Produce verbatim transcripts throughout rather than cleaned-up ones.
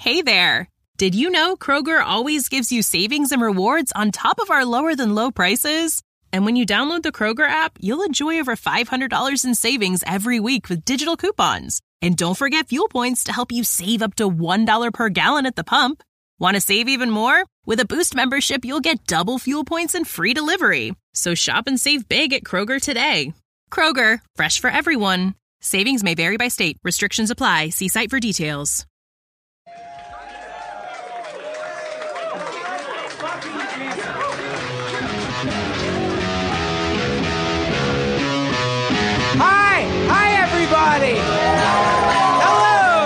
Hey there! Did you know Kroger always gives you savings and rewards on top of our lower-than-low prices? And when you download the Kroger app, you'll enjoy over five hundred dollars in savings every week with digital coupons. And don't forget fuel points to help you save up to one dollar per gallon at the pump. Want to save even more? With a Boost membership, you'll get double fuel points and free delivery. So shop and save big at Kroger today. Kroger, fresh for everyone. Savings may vary by state. Restrictions apply. See site for details. Hi! Hi, everybody! Hello!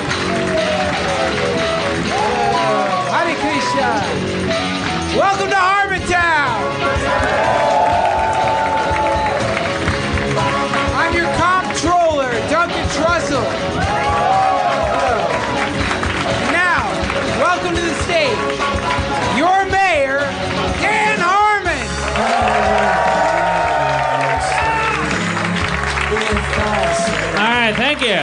Hello. Hare Krishna! Welcome to Harmontown! I'm your comptroller, Duncan Trussell. And now, welcome to the stage, your mayor, Dan Harmon! All right, thank you.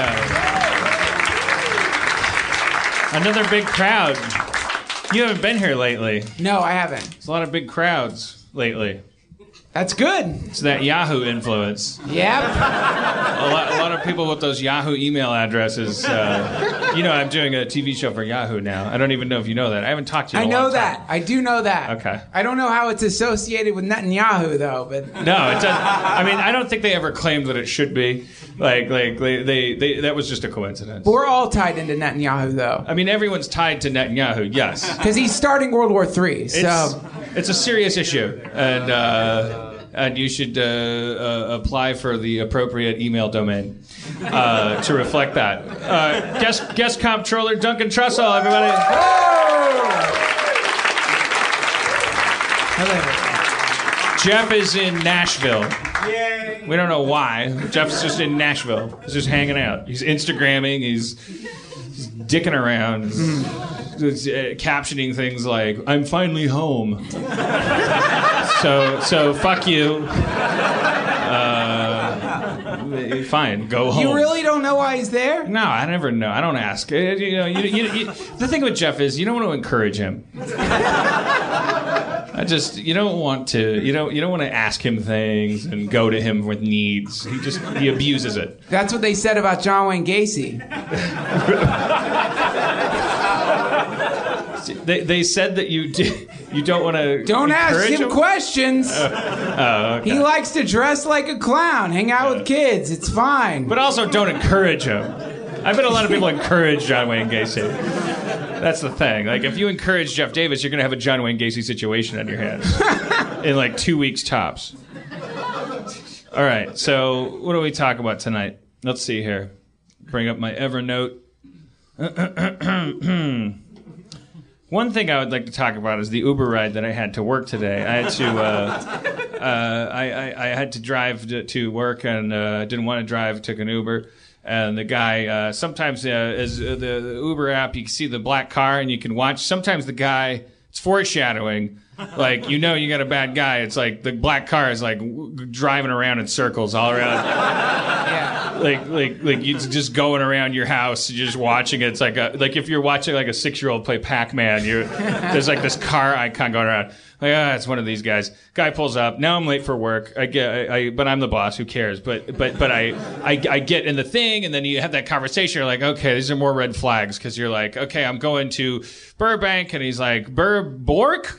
Another big crowd. You haven't been here lately. No, I haven't. There's a lot of big crowds lately. That's good. It's that Yahoo influence. Yep. A lot, a lot of people with those Yahoo email addresses. Uh, you know, I'm doing a T V show for Yahoo now. I don't even know if you know that. I haven't talked to you I in a know long that. time. I do know that. Okay. I don't know how it's associated with Netanyahu, though. But No, it doesn't. I mean, I don't think they ever claimed that it should be. Like, like they, they, they that was just a coincidence. But we're all tied into Netanyahu, though, I mean, everyone's tied to Netanyahu, yes. because he's starting World War Three. So It's, it's a serious issue, and uh, and you should uh, uh, apply for the appropriate email domain uh, to reflect that. Uh, guest guest comptroller Duncan Trussell, everybody. Jeff is in Nashville. Yay. We don't know why. Jeff's just in Nashville. He's just hanging out. He's Instagramming. He's, he's dicking around. He's, uh, captioning things like, "I'm finally home." so, so fuck you. Uh, fine, go home. you really don't know why he's there? No, I never know. I don't ask. Uh, You know, you, you, you, the thing with Jeff is you don't want to encourage him. I just you don't want to you don't you don't want to ask him things and go to him with needs. He just he abuses it. That's what they said about John Wayne Gacy. They they said that you do, you don't want to Don't ask encourage him questions. Oh, okay. He likes to dress like a clown, hang out with kids. It's fine. But also don't encourage him. I bet a lot of people encourage John Wayne Gacy. That's the thing. Like, if you encourage Jeff Davis, you're going to have a John Wayne Gacy situation on your hands in like two weeks tops. All right. So, what do we talk about tonight? Let's see here. Bring up my Evernote. One thing I would like to talk about is the Uber ride that I had to work today. I had to, uh, uh, I, I, I had to drive to, to work and uh, didn't want to drive. Took an Uber. And the guy, uh, sometimes uh, as uh, the, the Uber app, you can see the black car and you can watch. Sometimes the guy, it's foreshadowing. Like, you know you got a bad guy. It's like the black car is like w- driving around in circles all around. Yeah. Like, like, like you just going around your house, you're just watching it. It's like a, like if you're watching like a six-year-old play Pac-Man, you're, there's like this car icon going around. Like, ah, it's one of these guys. Guy pulls up. Now I'm late for work. I get, I, I, but I'm the boss. Who cares? But, but, but I, I, I get in the thing, and then you have that conversation. You're like, okay, these are more red flags because you're like, okay, I'm going to Burbank, and he's like, Bur Bork.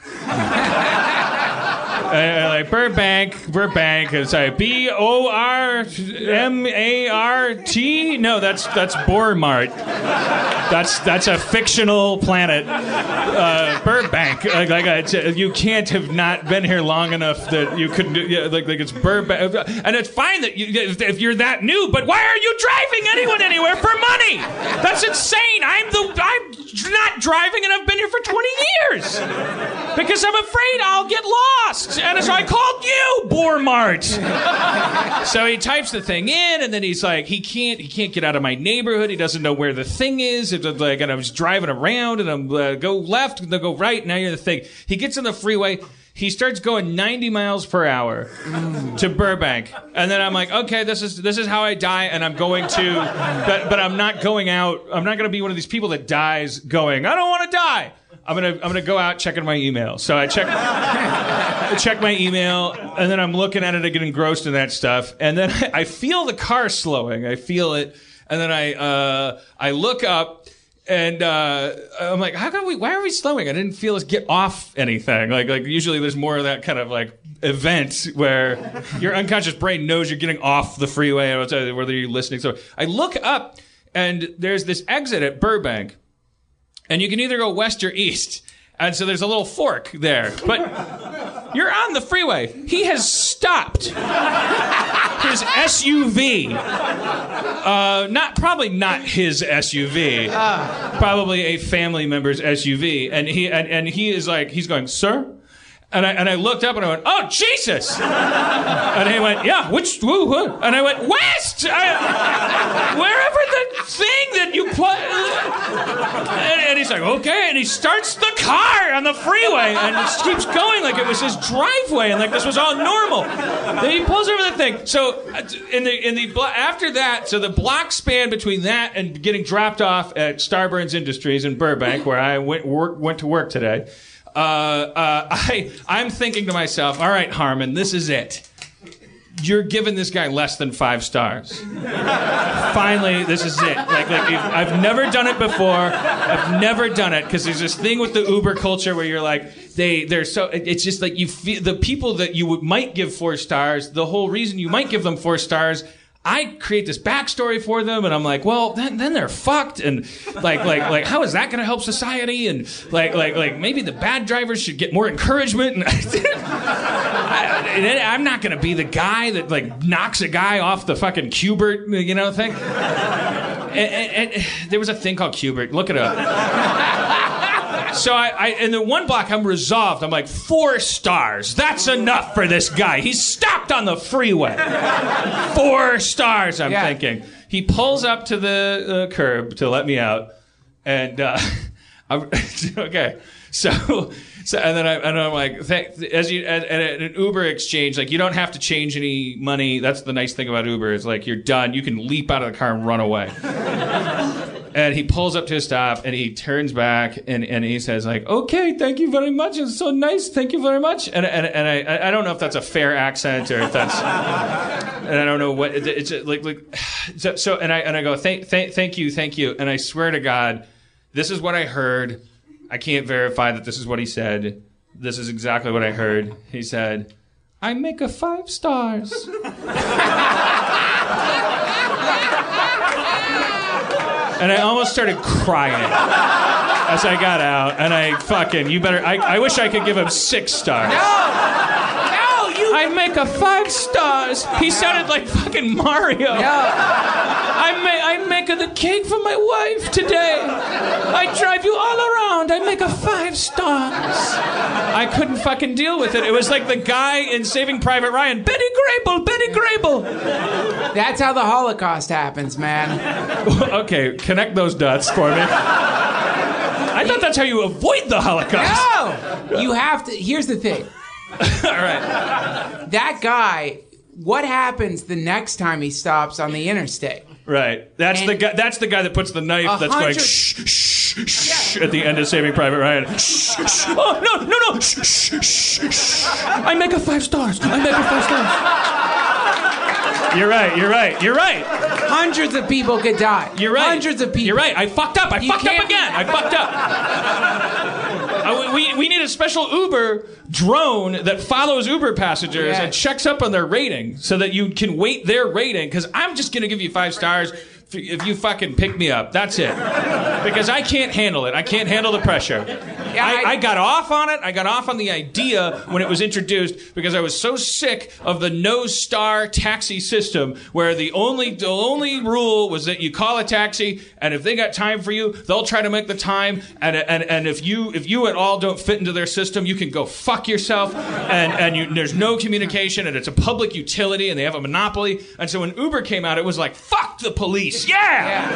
Uh, like Burbank, Burbank. It's like B O R M A R T. No, that's that's Bormart. That's that's a fictional planet. Uh, Burbank. Like, like uh, you can't have not been here long enough that you couldn't. Do, yeah, like like it's Burbank, and it's fine that you, if you're that new. But why are you driving anyone anywhere for money? That's insane. I'm the I'm not driving, and I've been here for twenty years because I'm afraid I'll get lost. And so I called you, Bormart. So he types the thing in, and then he's like, he can't, he can't get out of my neighborhood. He doesn't know where the thing is. It's like, and I was driving around, and I'm uh, go left, and then go right. Now you're the thing. He gets in the freeway. He starts going ninety miles per hour to Burbank, and then I'm like, okay, this is this is how I die, and I'm going to, but but I'm not going out. I'm not going to be one of these people that dies going, I don't want to die. I'm gonna I'm gonna go out checking my email. So I check I check my email, and then I'm looking at it, I get engrossed in that stuff, and then I, I feel the car slowing. I feel it, and then I uh, I look up. And uh, I'm like, how come we? Why are we slowing? I didn't feel us get off anything. Like, like usually there's more of that kind of like event where your unconscious brain knows you're getting off the freeway, whether you're listening. So I look up, and there's this exit at Burbank, and you can either go west or east. And so there's a little fork there, but you're on the freeway. He has stopped his S U V. Uh, not probably not his S U V. Uh. Probably a family member's S U V. And he and, and he is like, he's going, sir? And I and I looked up and I went, oh, Jesus! And he went, yeah, which, woo, woo? And I went, west! I, wherever the thing that you put... And, and he's like, okay, and he starts the car on the freeway and it keeps going like it was his driveway and like this was all normal. Then he pulls over the thing. So in the in the after that, so the block span between that and getting dropped off at Starburns Industries in Burbank, where I went work, went to work today, uh, uh, I I'm thinking to myself, all right, Harmon, this is it. You're giving this guy less than five stars. Finally, this is it. Like, like I've never done it before. I've never done it because there's this thing with the Uber culture where you're like, they, they're so. It's just like you feel the people that you would, might give four stars. The whole reason you might give them four stars. I create this backstory for them, and I'm like, well, then, then they're fucked, and like, like, like, how is that going to help society? And like, like, like, maybe the bad drivers should get more encouragement. And I, and I'm not going to be the guy that like knocks a guy off the fucking Q-bert, you know, thing. And, and, and there was a thing called Q-bert. Look it up. So I, I, in the one block, I'm resolved. I'm like, four stars. That's enough for this guy. He's stopped on the freeway. Four stars, I'm yeah. thinking. He pulls up to the uh, curb to let me out. And, uh, I'm, okay. So, so, and then I, and I'm like, th- as you, at, at an Uber exchange, like, you don't have to change any money. That's the nice thing about Uber is like, you're done. You can leap out of the car and run away. And he pulls up to a stop, and he turns back, and, and he says, like, okay, thank you very much. It's so nice. Thank you very much. And and and I I don't know if that's a fair accent or if that's, and I don't know what it's like like. So, so and I and I go, thank thank thank you, thank you. And I swear to God, this is what I heard. I can't verify that this is what he said. This is exactly what I heard. He said, I make a five stars. And I almost started crying as I got out. And I fucking, you better, I, I wish I could give him six stars. No! No, you... I make a five stars. He sounded like fucking Mario. No. I, ma- I make a, the cake for my wife today. I drive you all around. I make a five stars. I couldn't fucking deal with it. It was like the guy in Saving Private Ryan. Betty Grable, Betty Grable. That's how the Holocaust happens, man. Okay, connect those dots for me. I thought that's how you avoid the Holocaust. No! You have to... Here's the thing. All right. That guy, what happens the next time he stops on the interstate? Right. That's and the guy. That's the guy that puts the knife. That's going shh, shh, shh at the end of Saving Private Ryan. Shh, shh. Oh no, no, no! Shh, shh, shh, shh. I make a five stars. I make a five stars. You're right. You're right. You're right. Hundreds of people could die. You're right. Hundreds of people. You're right. I fucked up. I You fucked up can't- again. I fucked up. Uh, we we need a special Uber drone that follows Uber passengers Yeah. and checks up on their rating so that you can weight their rating. Because I'm just gonna give you five stars if if you fucking pick me up. That's it. Because I can't handle it. I can't handle the pressure. Yeah, I, I- I got off on it. I got off on the idea when it was introduced because I was so sick of the no-star taxi system where the only the only rule was that you call a taxi and if they got time for you, they'll try to make the time. And and and if you if you at all don't fit into their system, you can go fuck yourself. And and you, there's no communication and it's a public utility and they have a monopoly. And so when Uber came out, it was like fuck the police. Yeah.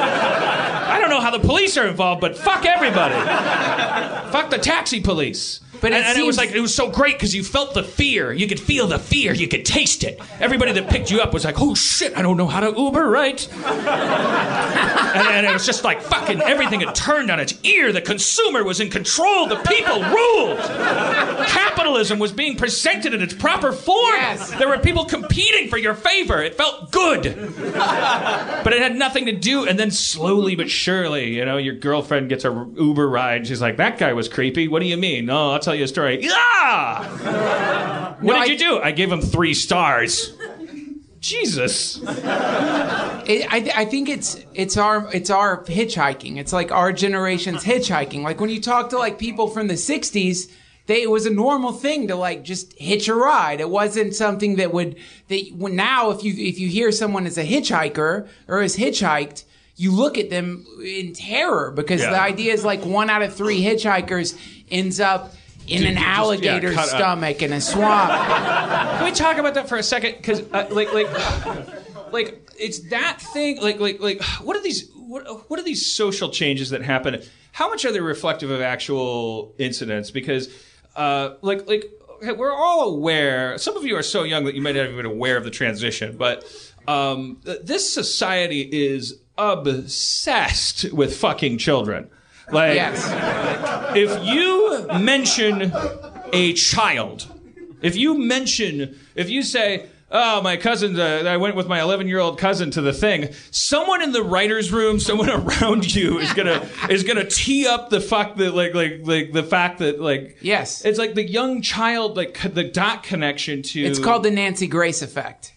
Yeah. I don't know how the police are involved, but fuck everybody. Fuck the taxi police. But it and, and seems... it was like it was so great because you felt the fear. You could feel the fear. You could taste it. Everybody that picked you up was like, "Oh shit, I don't know how to Uber right." and, and it was just like fucking everything had turned on its ear. The consumer was in control. The people ruled. Capitalism was being presented in its proper form. Yes. There were people competing for your favor. It felt good, but it had nothing to do. And then slowly but surely, you know, your girlfriend gets a Uber ride. She's like, "That guy was creepy. What do you mean?" "Oh, I'll tell you a story." Yeah. What No, did I- you do? I gave him three stars. Jesus. It, I, I think it's it's our it's our hitchhiking. It's like our generation's hitchhiking. Like when you talk to like people from the sixties, they it was a normal thing to like just hitch a ride. It wasn't something that would that when now if you if you hear someone is a hitchhiker or is hitchhiked, you look at them in terror because Yeah. the idea is like one out of three hitchhikers ends up in Dude, an you just- yeah, alligator's cut up. stomach in a swamp. Can we talk about that for a second? Because, uh, like, like, like, it's that thing. Like, like, like, what are these? What, what are these social changes that happen? How much are they reflective of actual incidents? Because, uh, like, like, okay, we're all aware. Some of you are so young that you might not have been aware of the transition. But um, th- this society is obsessed with fucking children. Like, Yes. if you mention a child, if you mention, if you say, "Oh, my cousin, uh, I went with my eleven-year-old cousin to the thing," someone in the writer's room, someone around you is gonna is gonna tee up the fuck that like like like the fact that like Yes. it's like the young child, like co- the dot connection to. It's called the Nancy Grace effect.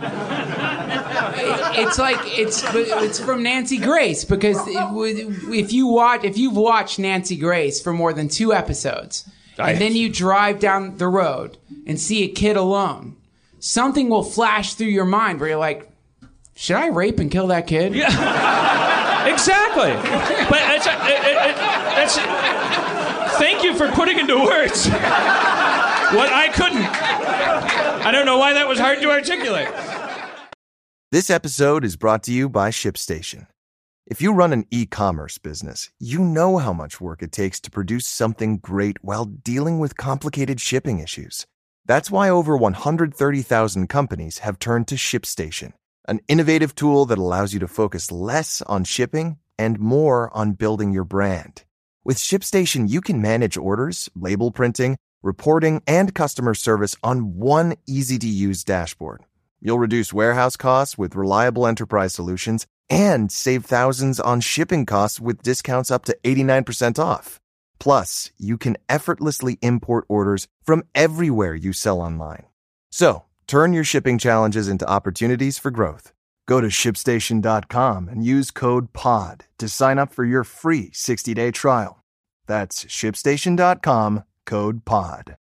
It's like it's it's from Nancy Grace because it, would- if you watch if you've watched Nancy Grace for more than two episodes I- and then you drive down the road and see a kid alone, something will flash through your mind where you're like, should I rape and kill that kid? Exactly. But it's, it, it, it, that's. Thank you for putting into words what I couldn't. I don't know why that was hard to articulate. This episode is brought to you by ShipStation. If you run an e-commerce business, you know how much work it takes to produce something great while dealing with complicated shipping issues. That's why over one hundred thirty thousand companies have turned to ShipStation, an innovative tool that allows you to focus less on shipping and more on building your brand. With ShipStation, you can manage orders, label printing, reporting, and customer service on one easy-to-use dashboard. You'll reduce warehouse costs with reliable enterprise solutions and save thousands on shipping costs with discounts up to eighty-nine percent off. Plus, you can effortlessly import orders from everywhere you sell online. So, turn your shipping challenges into opportunities for growth. Go to ship station dot com and use code POD to sign up for your free sixty-day trial. That's ship station dot com, code POD.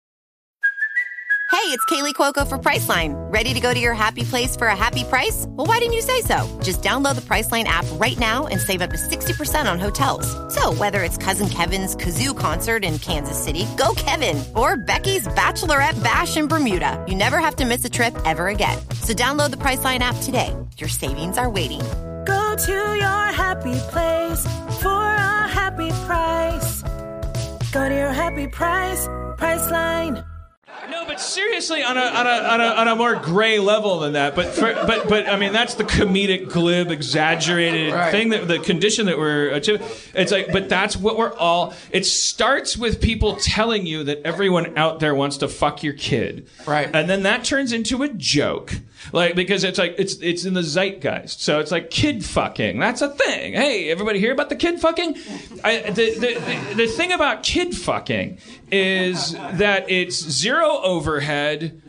Hey, it's Kaylee Cuoco for Priceline. Ready to go to your happy place for a happy price? Well, why didn't you say so? Just download the Priceline app right now and save up to sixty percent on hotels. So whether it's Cousin Kevin's Kazoo Concert in Kansas City, go Kevin, or Becky's Bachelorette Bash in Bermuda, you never have to miss a trip ever again. So download the Priceline app today. Your savings are waiting. Go to your happy place for a happy price. Go to your happy price, Priceline. No, but seriously, on a on a on a, on a more gray level than that. But for, but but I mean, that's the comedic, glib, exaggerated Right. thing that the condition that we're achieving. It's like, but that's what we're all. It starts with people telling you that everyone out there wants to fuck your kid, Right. And then that turns into a joke, like because it's like it's it's in the zeitgeist. So it's like kid fucking. That's a thing. Hey, everybody hear about the kid fucking? I, the, the the the thing about kid fucking is that it's zero overhead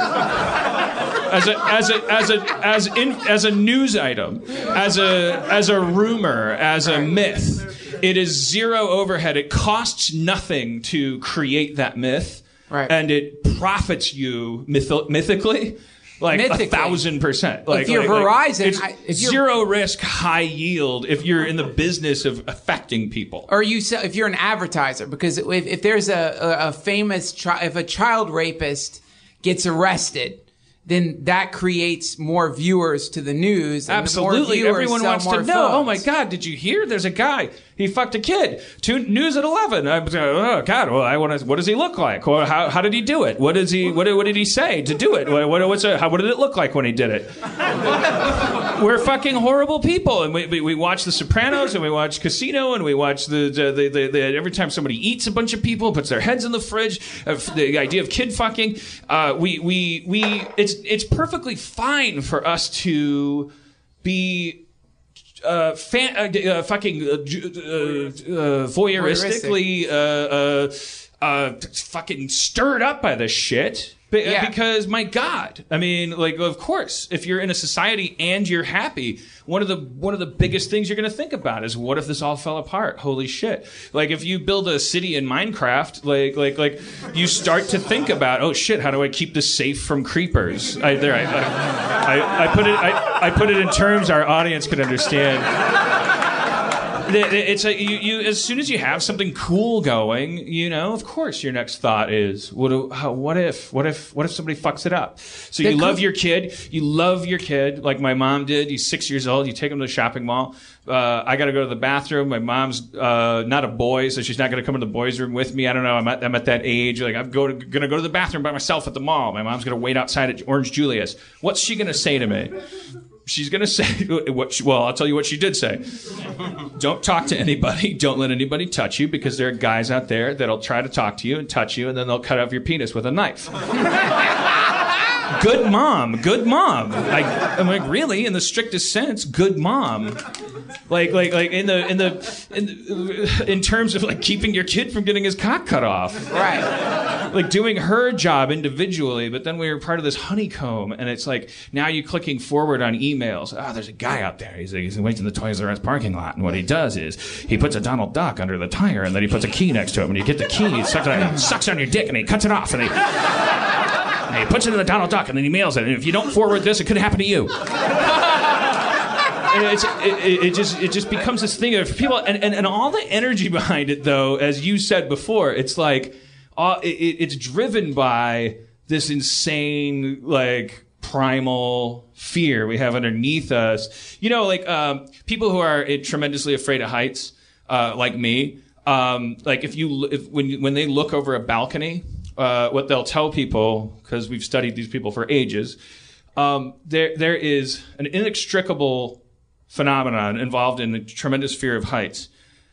as a as a as a as in as a news item, as a as a rumor, as a myth. It is zero overhead. It costs nothing to create that myth, Right. and it profits you myth- mythically. Like Mythically. a thousand percent. Like, If you're like- like, Verizon, it's I- if you're- zero risk, high yield. If you're in the business of affecting people, Or you sell, if you're an advertiser, because if, if there's a, a, a famous chi- if a child rapist gets arrested, then that creates more viewers to the news. And absolutely, more viewers everyone sell wants to more know. Oh my phones. God, did you hear? There's a guy. He fucked a kid. Two, news at eleven. I'm like, oh God! Well, I want to. What does he look like? Or how, how did he do it? What does he? What, what did he say to do it? What, what, what's a, how, what did it look like when he did it? We're fucking horrible people, and we, we we watch The Sopranos, and we watch Casino, and we watch the the, the, the, the every time somebody eats a bunch of people, puts their heads in the fridge. Uh, the idea of kid fucking. Uh, we we we. It's it's perfectly fine for us to be. Uh, fan, uh, uh, fucking uh, uh, uh, voyeuristically, uh, uh, uh, fucking stirred up by this shit. Be- yeah. Because, my God, I mean, like, of course, if you're in a society and you're happy, one of the one of the biggest things you're going to think about is, what if this all fell apart? Holy shit! Like, if you build a city in Minecraft, like, like, like, you start to think about, oh shit, how do I keep this safe from creepers? I, there, I, I, I put it, I, I put it in terms our audience could understand. It's a, you, you, as soon as you have something cool going, you know, of course, your next thought is, what, do, how, what if, what if, what if somebody fucks it up? So you love your kid, you love your kid, like my mom did. He's six years old. You take him to the shopping mall. Uh, I got to go to the bathroom. My mom's uh, not a boy, so she's not going to come to the boys' room with me. I don't know. I'm at, I'm at that age. Like, I'm going to go to the bathroom by myself at the mall. My mom's going to wait outside at Orange Julius. What's she going to say to me? She's going to say, what she, well, I'll tell you what she did say. Don't talk to anybody. Don't let anybody touch you, because there are guys out there that'll try to talk to you and touch you, and then they'll cut off your penis with a knife. Good mom. Good mom. I, I'm like, really? In the strictest sense, good mom. Like, like, like in the, in the, in, in terms of like keeping your kid from getting his cock cut off. Right. Like doing her job individually, but then we were part of this honeycomb, and it's like, now you're clicking forward on emails. Oh, there's a guy out there. He's, he's waiting in the Toys R Us parking lot, and what he does is he puts a Donald Duck under the tire, and then he puts a key next to it. When you get the key, he sucks, it, sucks on your dick, and he cuts it off, and he, and he puts it in the Donald Duck, and then he mails it. And if you don't forward this, it could happen to you. And it's, it, it just it just becomes this thing of people, and, and, and all the energy behind it, though, as you said before, it's like, uh, it, it's driven by this insane, like, primal fear we have underneath us. You know, like, um, people who are tremendously afraid of heights, uh, like me, um, like, if you, if, when, when they look over a balcony, uh, what they'll tell people, because we've studied these people for ages, um, there there is an inextricable phenomenon involved in the tremendous fear of heights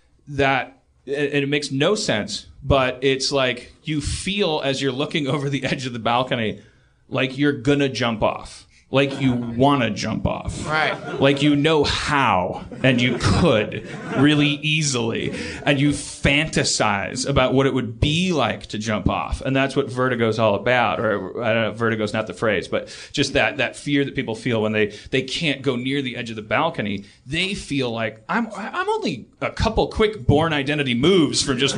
that, and it makes no sense, but it's like you feel as you're looking over the edge of the balcony like you're gonna jump off, like you want to jump off, right? Like you know how, and you could really easily, and you fantasize about what it would be like to jump off, and that's what vertigo's all about. Or I don't know, vertigo's not the phrase, but just that that fear that people feel when they they can't go near the edge of the balcony. They feel like I'm I'm only a couple quick Bourne Identity moves from just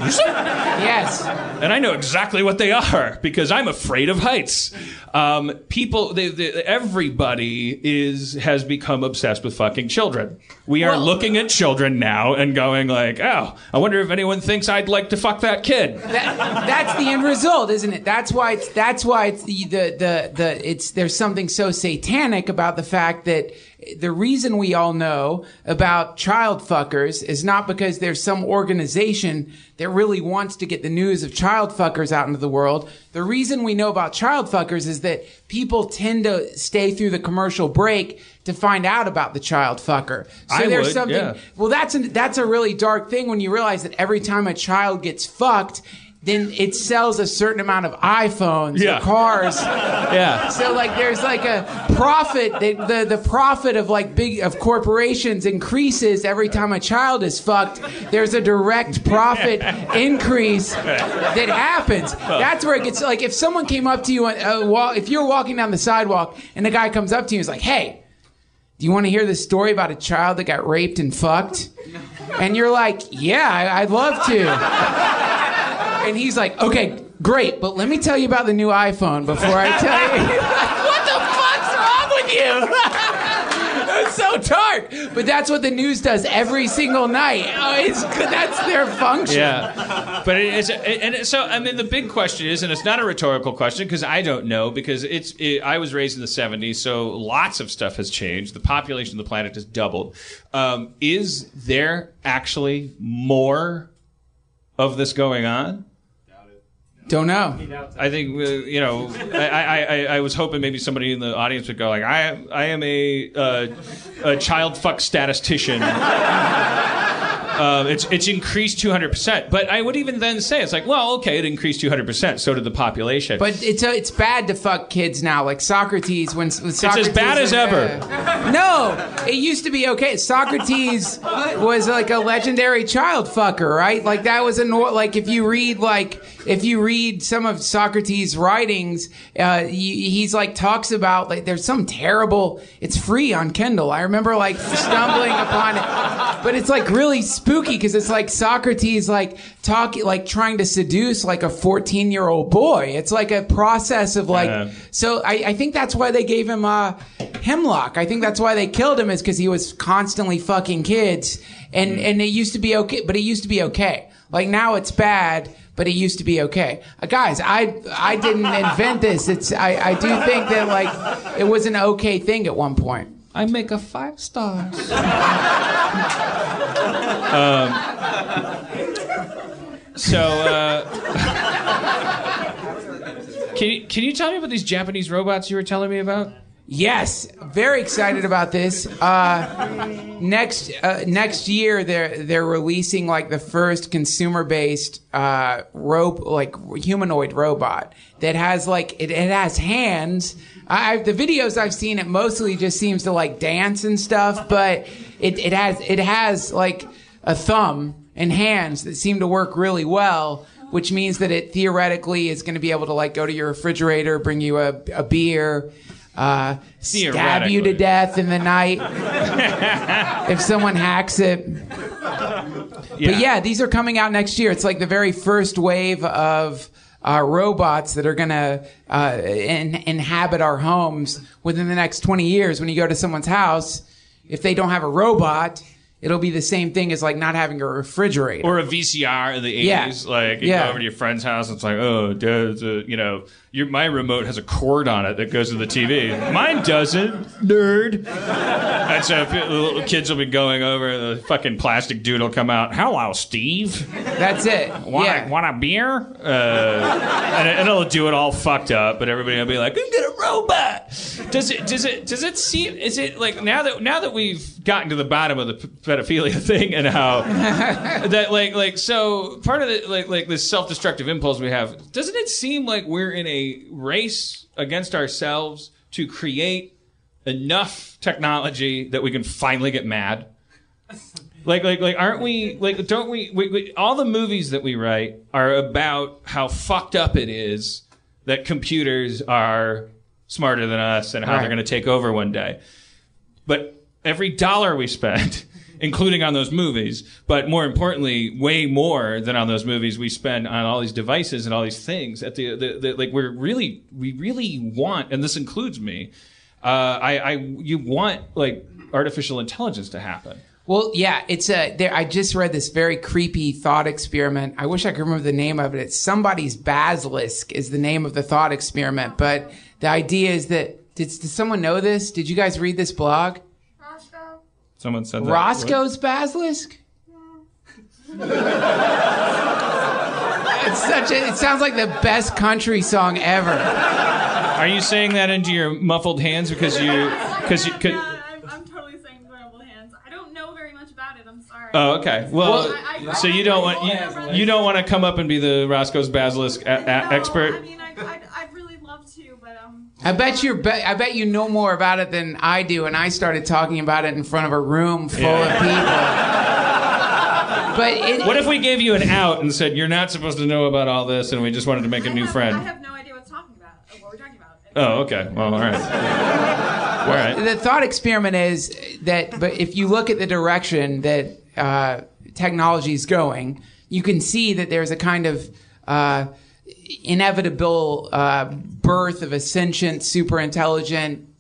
yes, and I know exactly what they are because I'm afraid of heights. Um, people, they, they, everybody is has become obsessed with fucking children. We are well, looking at children now and going like, oh, I wonder if anyone thinks I'd like to fuck that kid. That, that's the end result, isn't it? That's why it's that's why it's the, the the the it's there's something so satanic about the fact that the reason we all know about child fuckers is not because there's some organization that really wants to get the news of child fuckers out into the world. The reason we know about child fuckers is that people tend to stay through the commercial break to find out about the child fucker. So I there's would, something, yeah. well, that's a, that's a really dark thing when you realize that every time a child gets fucked, then it sells a certain amount of iPhones yeah. or cars. Yeah. So like there's like a profit, the, the the profit of like big of corporations increases every time a child is fucked. There's a direct profit increase that happens. That's where it gets like if someone came up to you on uh, wall, if you're walking down the sidewalk and a guy comes up to you and is like, "Hey, do you want to hear this story about a child that got raped and fucked?" And you're like, "Yeah, I, I'd love to." And he's like, okay, great, but let me tell you about the new iPhone before I tell you. What the fuck's wrong with you? so dark. But that's what the news does every single night. Oh, it's, that's their function. Yeah, but it is, and it, so I mean, the big question is, and it's not a rhetorical question because I don't know, because it's. It, I was raised in the seventies, so lots of stuff has changed. The population of the planet has doubled. Um, is there actually more of this going on? Don't know. I think uh, you know. I, I, I, I was hoping maybe somebody in the audience would go like, I I am a uh, a child fuck statistician. Uh, it's it's increased two hundred percent, but I would even then say it's like, well, okay, it increased two hundred percent. So did the population. But it's uh, it's bad to fuck kids now. Like Socrates, when, when Socrates, it's as bad as ever. Uh, no, it used to be okay. Socrates was like a legendary child fucker, right? Like that was a nor- like if you read like if you read some of Socrates' writings, uh, he, he's like talks about like there's some terrible. It's free on Kindle. I remember like stumbling upon it, but it's like really spooky because it's like Socrates like talking like trying to seduce like a fourteen year old boy. It's like a process of like uh, so I, I think that's why they gave him uh hemlock. I think that's why they killed him, is because he was constantly fucking kids, and mm. and it used to be okay, but it used to be okay. Like now it's bad, but it used to be okay. Uh, guys, I I didn't invent this. It's I, I do think that like it was an okay thing at one point. I make a five stars. um, so, uh, can you can you tell me about these Japanese robots you were telling me about? Yes, very excited about this. Uh, next uh, next year, they're they're releasing like the first consumer-based uh, rope like humanoid robot that has like it, it has hands. I, the videos I've seen, it mostly just seems to like dance and stuff, but it, it has it has like a thumb and hands that seem to work really well, which means that it theoretically is going to be able to like go to your refrigerator, bring you a, a beer, uh, stab you to death in the night if someone hacks it. Yeah. But yeah, these are coming out next year. It's like the very first wave of Uh, robots that are going to uh, in, inhabit our homes within the next twenty years. When you go to someone's house, if they don't have a robot, it'll be the same thing as like not having a refrigerator. Or a V C R in the eighties. Yeah. Like you yeah. go over to your friend's house, it's like, oh, there's a, you know, your, my remote has a cord on it that goes to the T V. Mine doesn't, nerd. And so little kids will be going over, the fucking plastic dude will come out. Hello, Steve. That's it. Want, yeah. a, want a beer? Uh, and, it, and it'll do it all fucked up, but everybody will be like, "I'm get a robot." Does it? Does it? Does it seem? Is it like now that now that we've gotten to the bottom of the pedophilia thing and how that like like so part of the like like this self-destructive impulse we have, doesn't it seem like we're in a race against ourselves to create enough technology that we can finally get mad? Like, like, like, aren't we, like, don't we, we, we, all the movies that we write are about how fucked up it is that computers are smarter than us and how right. they're going to take over one day. But every dollar we spend, including on those movies, but more importantly, way more than on those movies, we spend on all these devices and all these things at the, the, the like, we're really, we really want, and this includes me, uh, I, I, you want, like, artificial intelligence to happen. Well, yeah, it's a. There, I just read this very creepy thought experiment. I wish I could remember the name of it. It's somebody's basilisk is the name of the thought experiment. But the idea is that did, did someone know this? Did you guys read this blog? Roscoe. Someone said that. Roscoe's basilisk. It's such a. It sounds like the best country song ever. Are you saying that into your muffled hands because you because you could? Oh, okay. Well, well I, I, so you don't want you, you don't want to come up and be the Roscoe's Basilisk a, a, no, expert? I mean, I'd, I'd, I'd really love to, but um. I bet you. Be, I bet you know more about it than I do, and I started talking about it in front of a room full yeah. of people. But it, what if we gave you an out and said you're not supposed to know about all this, and we just wanted to make a I new have, friend? I have no idea what's talking about. What we're talking about. Oh, okay. Well, all right. All right. The thought experiment is that, but if you look at the direction that. Uh, technology is going, you can see that there's a kind of uh, inevitable uh, birth of a sentient, super intelligent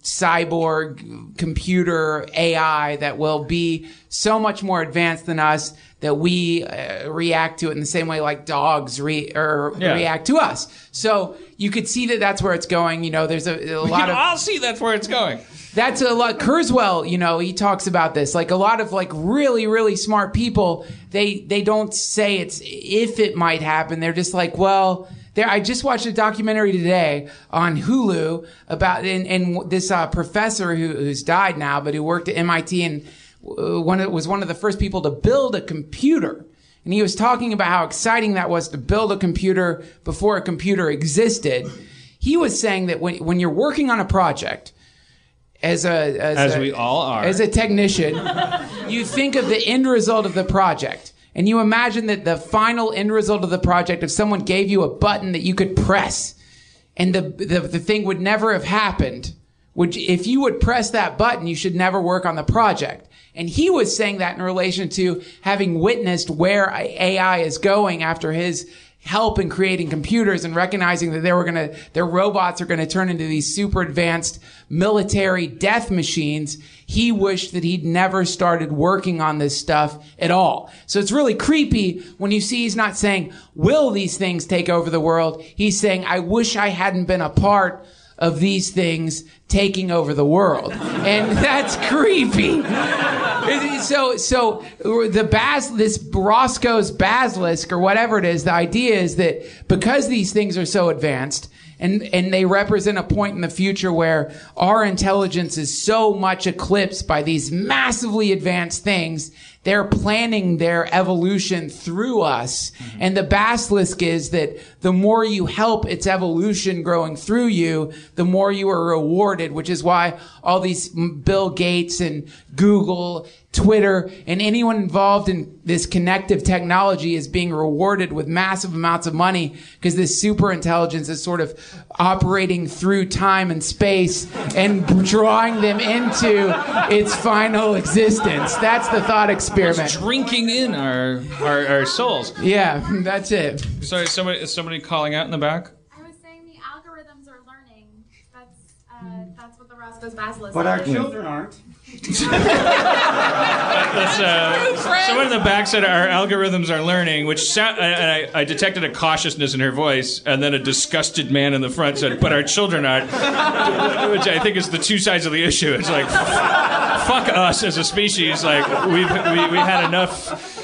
cyborg computer A I that will be so much more advanced than us that we uh, react to it in the same way like dogs re- or Yeah. react to us. So you could see that that's where it's going. You know, there's a, a We lot can of all see that's where it's going. that's a lot. Kurzweil, you know, he talks about this. Like a lot of like really, really smart people, they they don't say it's if it might happen. They're just like, well, there. I just watched a documentary today on Hulu about and, and this uh, professor who, who's died now, but who worked at M I T and uh, one of, was one of the first people to build a computer. And he was talking about how exciting that was to build a computer before a computer existed. He was saying that when when you're working on a project, as a as, As a, we all are. as a technician, you think of the end result of the project, and you imagine that the final end result of the project, if someone gave you a button that you could press, and the the, the thing would never have happened. Would if you would press that button, you should never work on the project. And he was saying that in relation to having witnessed where A I is going after his help in creating computers and recognizing that they were going to, their robots are going to turn into these super advanced military death machines. He wished that he'd never started working on this stuff at all. So it's really creepy when you see he's not saying, will these things take over the world? He's saying, I wish I hadn't been a part of these things taking over the world. And that's creepy. So, so the bas, this Roscoe's basilisk or whatever it is, the idea is that because these things are so advanced and, and they represent a point in the future where our intelligence is so much eclipsed by these massively advanced things, they're planning their evolution through us. Mm-hmm. And the basilisk is that the more you help its evolution growing through you, the more you are rewarded, which is why all these Bill Gates and Google, Twitter, and anyone involved in this connective technology is being rewarded with massive amounts of money because this super intelligence is sort of operating through time and space and drawing them into its final existence. That's the thought experiment. It's drinking in our, our our souls. Yeah, that's it. Sorry, somebody is somebody calling out in the back? I was saying the algorithms are learning. That's uh, that's what the Roscoe's basilisk. But our is. children aren't. That's, uh, someone in the back said our algorithms are learning, which sound, I, I, I detected a cautiousness in her voice, and then a disgusted man in the front said, but our children aren't, which I think is the two sides of the issue. It's like, fuck us as a species. Like, we've we, we had enough.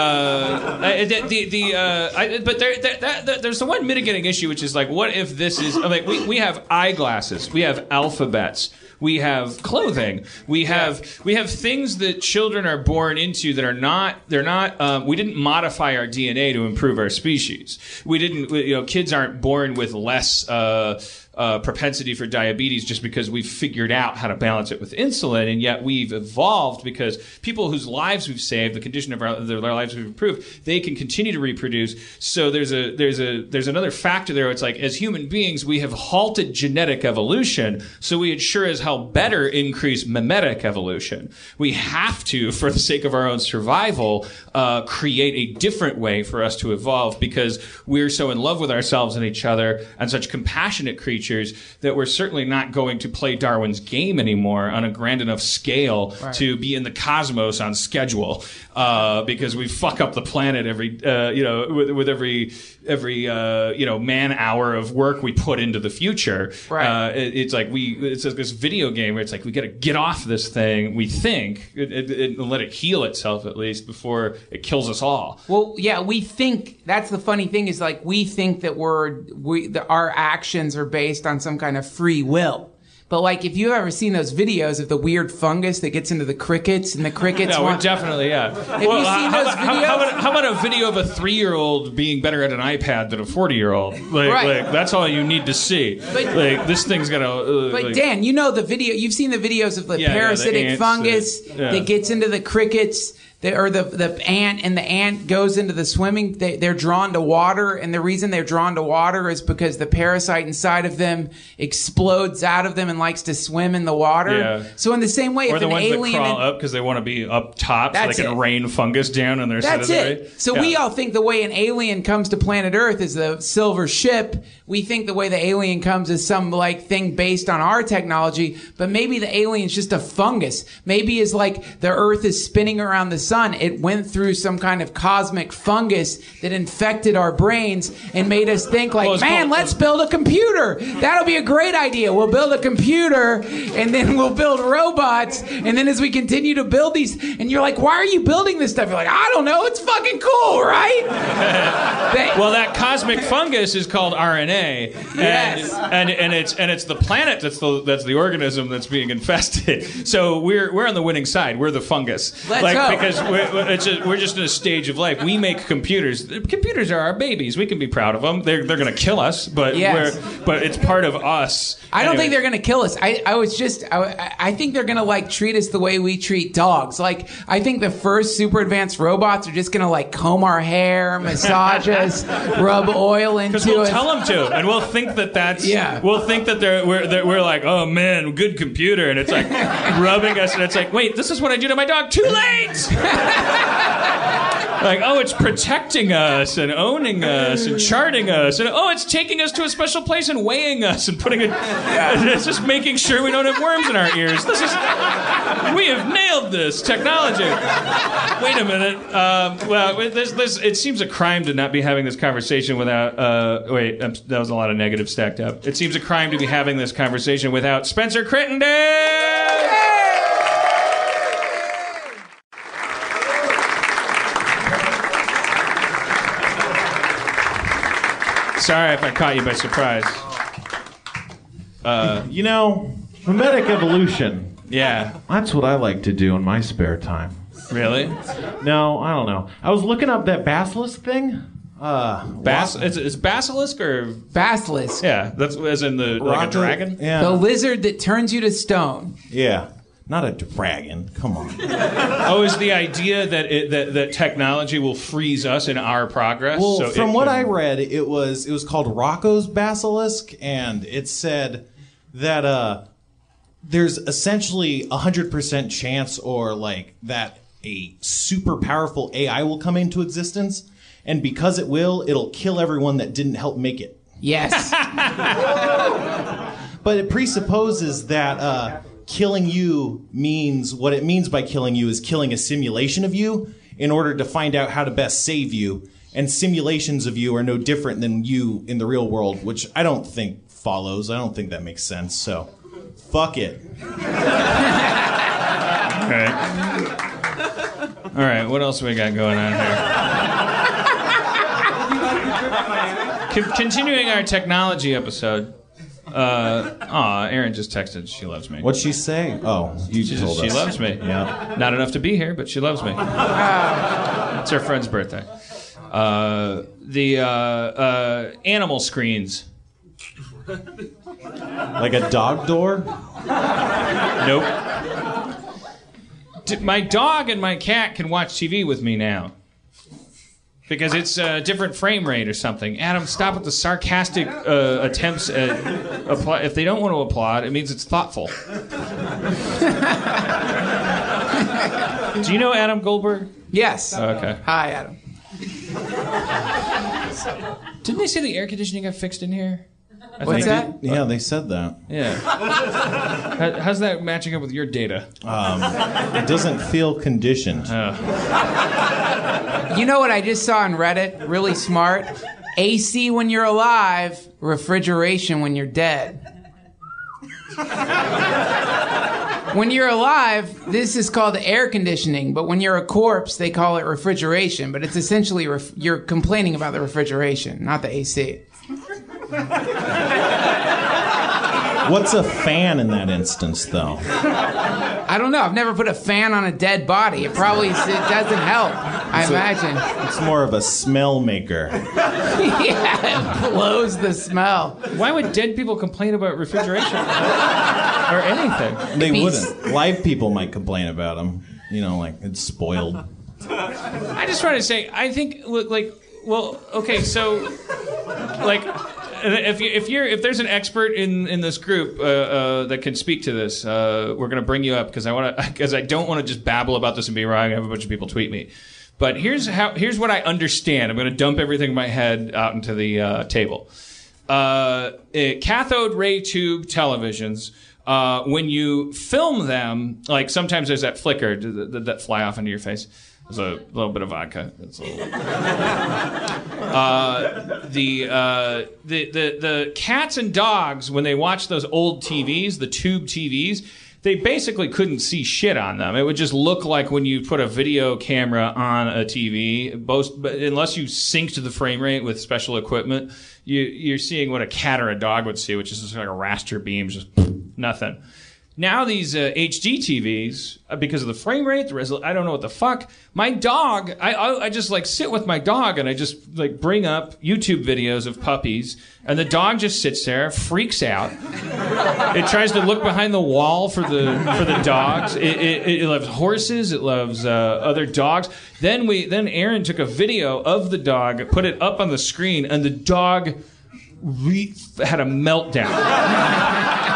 Uh, the the, the uh, I, but there, there, that, there's the one mitigating issue, which is like, what if this is like we, we have eyeglasses, we have alphabets. We have clothing. We have we have things that children are born into that are not. They're not. Um, we didn't modify our D N A to improve our species. We didn't. You know, kids aren't born with less uh, uh, propensity for diabetes just because we've figured out how to balance it with insulin, and yet we've evolved because people whose lives we've saved, the condition of our, their lives we've improved, they can continue to reproduce. So there's a there's a there's another factor there. It's like as human beings, we have halted genetic evolution, so we ensure as how better increase mimetic evolution. We have to, for the sake of our own survival, uh, create a different way for us to evolve because we're so in love with ourselves and each other and such compassionate creatures that we're certainly not going to play Darwin's game anymore on a grand enough scale right. to be in the cosmos on schedule uh, because we fuck up the planet every, uh, you know, with, with every every uh, you know man hour of work we put into the future. Right. Uh, it, it's like we it's like this video game where it's like we got to get off this thing. We think it, it, it, and let it heal itself at least before it kills us all. Well, yeah, we think that's the funny thing is like we think that we're we that our actions are based on some kind of free will. But like, if you've ever seen those videos of the weird fungus that gets into the crickets and the crickets, yeah, want... we're definitely yeah. Have well, you seen how, those how, videos? How, how, about, how about a video of a three-year-old being better at an iPad than a forty-year-old? Like, right. like that's all you need to see. But, like this thing's gonna. Uh, but like, Dan, you know the video. You've seen the videos of the yeah, parasitic yeah, the ants, fungus uh, yeah. that gets into the crickets. they, or the the ant and the ant goes into the swimming, they, they're drawn to water, and the reason they're drawn to water is because the parasite inside of them explodes out of them and likes to swim in the water. Yeah. So in the same way, or if the an ones alien that crawl in- up because they want to be up top, so they That's can it. rain fungus down on their That's citizenry. it. So Yeah. we all think the way an alien comes to planet Earth is the silver ship. We think the way the alien comes is some like thing based on our technology, but maybe the alien's just a fungus. Maybe it's like the Earth is spinning around the sun. It went through some kind of cosmic fungus that infected our brains and made us think like, Well, it's man, called- let's build a computer. That'll be a great idea. We'll build a computer and then we'll build robots. And then as we continue to build these, and you're like, why are you building this stuff? You're like, I don't know. It's fucking cool, right? They- Well, that cosmic fungus is called R N A, and, Yes. and and it's and it's the planet that's the that's the organism that's being infested. So we're we're on the winning side. We're the fungus, Let's like go. because we're, it's a, we're just in a stage of life. We make computers. Computers are our babies. We can be proud of them. They're they're going to kill us, but Yes. we're but it's part of us. I don't Anyway. think they're going to kill us. I, I was just, I, I think they're going to like treat us the way we treat dogs. Like, I think the first super advanced robots are just going to like comb our hair, massage us, rub oil into Because we'll us. tell them to, and we'll think that that's. Yeah. We'll think that they're we're that we're like, oh man, good computer, and it's like rubbing us, and it's like, wait, this is what I do to my dog. Too late. Like, oh, it's protecting us and owning us and charting us, and oh, it's taking us to a special place and weighing us and putting it. It's just making sure we don't have worms in our ears. This is. We have nailed this technology. Wait a minute. Um, well, this, this, it seems a crime to not be having this conversation without. Uh, wait, um, that was a lot of negative stacked up. It seems a crime to be having this conversation without Spencer Crittenden. Sorry if I caught you by surprise. Uh, you know, mimetic evolution. Yeah. That's what I like to do in my spare time. Really? No, I don't know. I was looking up that basilisk thing. Uh, Bas- it's, it's basilisk or Basilisk. yeah, that's as in the like a rocket- dragon. Yeah. The lizard that turns you to stone. yeah. Not a dragon. Come on. Oh, is the idea that it, that that technology will freeze us in our progress? Well, so from it what can- I read, it was it was called Rocco's basilisk, and it said that uh, there's essentially a hundred percent chance, or like that a super powerful A I will come into existence, and because it will, it'll kill everyone that didn't help make it. Yes. But it presupposes that uh, killing you means what it means by killing you is killing a simulation of you in order to find out how to best save you. And simulations of you are no different than you in the real world, which I don't think follows. I don't think that makes sense. So, fuck it. All right. All right. What else we got going on here? Con- continuing our technology episode. Uh, aw, Erin just texted. She loves me. What'd she say? Oh, you She, told she us. loves me. Yeah. Not enough to be here, but she loves me. It's her friend's birthday. Uh, the uh, uh, animal screens. Like a dog door? Nope. D- my dog and my cat can watch T V with me now. Because it's a different frame rate or something. Adam, stop with the sarcastic uh, attempts at apply. If they don't want to applaud, it means it's thoughtful. Do you know Adam Goldberg? Yes. Okay. Hi, Adam. Didn't they say the air conditioning got fixed in here? I What's think- that? Yeah, they said that. Yeah. How- How's that matching up with your data? It doesn't feel conditioned. You know what I just saw on Reddit? Really smart. A C when you're alive, refrigeration when you're dead. When you're alive, this is called air conditioning, but when you're a corpse, they call it refrigeration. But it's essentially ref- you're complaining about the refrigeration, not the A C. What's a fan in that instance, though? I don't know. I've never put a fan on a dead body. It probably it doesn't help, I So- imagine. It's more of a smell maker. Yeah, it blows the smell. Why would dead people complain about refrigeration or anything? They means- wouldn't. Live people might complain about them. You know, like it's spoiled. I just want to say, I think, look, like, well, okay, so, like, if you, if you're if there's an expert in, in this group uh, uh, that can speak to this, uh, we're gonna bring you up because I want to because I don't want to just babble about this and be wrong and have a bunch of people tweet me. But here's how here's what I understand. I'm gonna dump everything in my head out into the uh, table. Uh, it, cathode ray tube televisions. Uh, when you film them, like sometimes there's that flicker that, that, that fly off into your face. There's a little bit of vodka. It's a little... uh, the, uh, the the the cats and dogs, when they watch those old T Vs, the tube T Vs, they basically couldn't see shit on them. It would just look like when you put a video camera on a T V, both, but unless you synced the frame rate with special equipment, you, you're seeing what a cat or a dog would see, which is just like a raster beam, just nothing. Now these uh, H D T Vs, uh, because of the frame rate, the resol- I don't know what the fuck. My dog, I, I I just like sit with my dog and I just like bring up YouTube videos of puppies, and the dog just sits there, freaks out. It tries to look behind the wall for the for the dogs. It, it, it loves horses. It loves uh, other dogs. Then we then Aaron took a video of the dog, put it up on the screen, and the dog re- had a meltdown.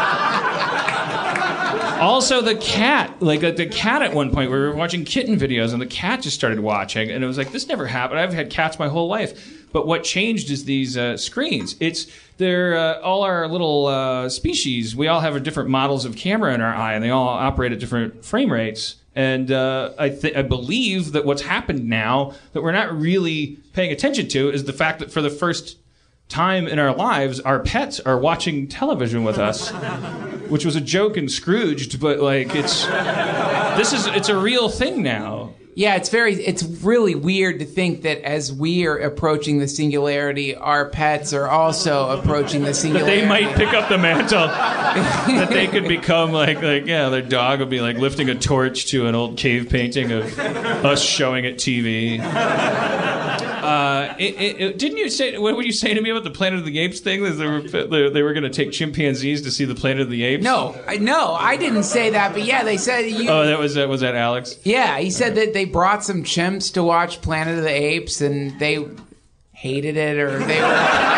Also, the cat, like uh, the cat at one point, we were watching kitten videos, and the cat just started watching, and it was like, this never happened. I've had cats my whole life. But what changed is these uh, screens. It's they're uh, all our little uh, species. We all have different models of camera in our eye, and they all operate at different frame rates. And uh, I, th- I believe that what's happened now that we're not really paying attention to is the fact that for the first time in our lives, our pets are watching television with us, which was a joke in Scrooged, but like it's this is it's a real thing now. Yeah, it's very it's really weird to think that as we are approaching the singularity, our pets are also approaching the singularity. That they might pick up the mantle. That they could become like like yeah, their dog would be like lifting a torch to an old cave painting of us showing it T V. Uh, it, it, it, didn't you say? What were you saying to me about the Planet of the Apes thing? That they were they were going to take chimpanzees to see the Planet of the Apes? No, I, no, I didn't say that. But yeah, they said. You, oh, that was that was that Alex? Yeah, he said that they brought some chimps to watch Planet of the Apes, and they hated it, or they were.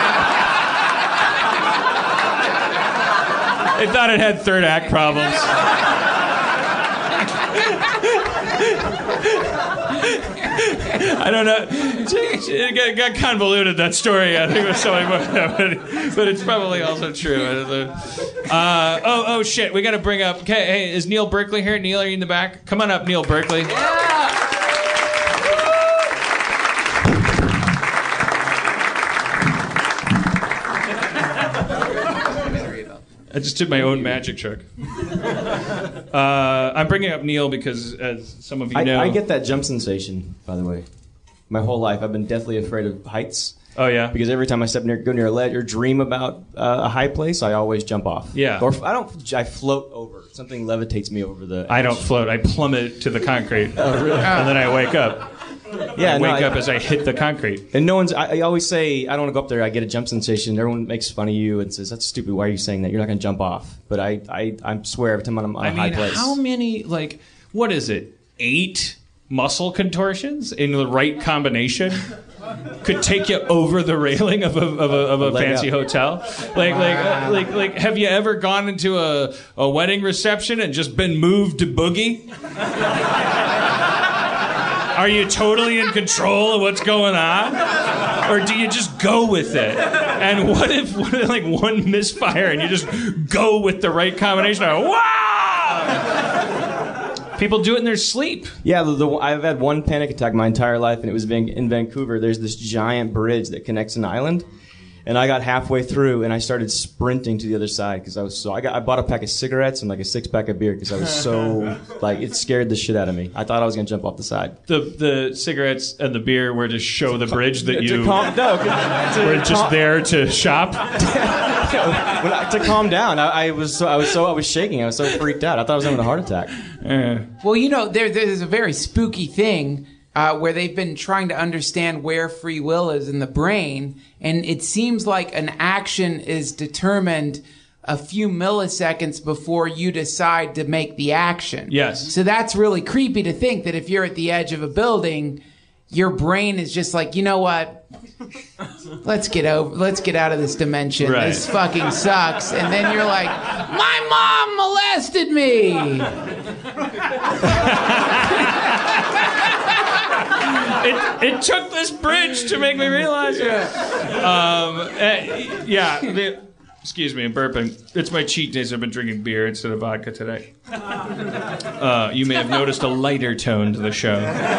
They thought it had third act problems. I don't know. It got, got convoluted, that story. I think it was so many, but it's probably also true. Uh, oh, oh shit! We got to bring up. Okay, hey, is Neil Berkeley here? Neil, are you in the back? Come on up, Neil Berkeley. Yeah. I just did my own magic trick. Uh, I'm bringing up Neil because, as some of you I, know... I get that jump sensation, by the way. My whole life, I've been deathly afraid of heights. Oh, yeah? Because every time I step near, go near a ledge or dream about uh, a high place, I always jump off. Yeah. Or I don't, I float over. Something levitates me over the edge. I don't float. I plummet to the concrete. Oh, really? And then I wake up. Yeah, I wake no, up I, as I hit the concrete. And no one's, I, I always say, I don't want to go up there, I get a jump sensation. Everyone makes fun of you and says, that's stupid, why are you saying that? You're not going to jump off. But I, I, I swear every time I'm on a I high mean, place. how many, like, what is it, eight muscle contortions in the right combination could take you over the railing of a, of a, of a fancy up. hotel? Like, wow. like, like, like, have you ever gone into a, a wedding reception and just been moved to boogie? Are you totally in control of what's going on? Or do you just go with it? And what if, what if like one misfire and you just go with the right combination? Of, wow! People do it in their sleep. Yeah, the, the, I've had one panic attack my entire life, and it was in, in Vancouver. There's this giant bridge that connects an island. And I got halfway through, and I started sprinting to the other side because I was so. I got. I bought a pack of cigarettes and like a six pack of beer because I was so like it scared the shit out of me. I thought I was gonna jump off the side. The the cigarettes and the beer were to show the bridge that you to calm, no, to were just calm, there to shop. when I, to calm down, I, I was so I was so I was shaking. I was so freaked out. I thought I was having a heart attack. Uh, well, you know, there there's a very spooky thing. Uh, where they've been trying to understand where free will is in the brain, and it seems like an action is determined a few milliseconds before you decide to make the action. Yes. So that's really creepy to think that if you're at the edge of a building, your brain is just like, you know what? Let's get over. Let's get out of this dimension. Right. This fucking sucks. And then you're like, my mom molested me. it, it took this bridge to make me realize it. Um, uh, yeah. The, excuse me, I'm burping. It's my cheat days. I've been drinking beer instead of vodka today. Uh, you may have noticed a lighter tone to the show.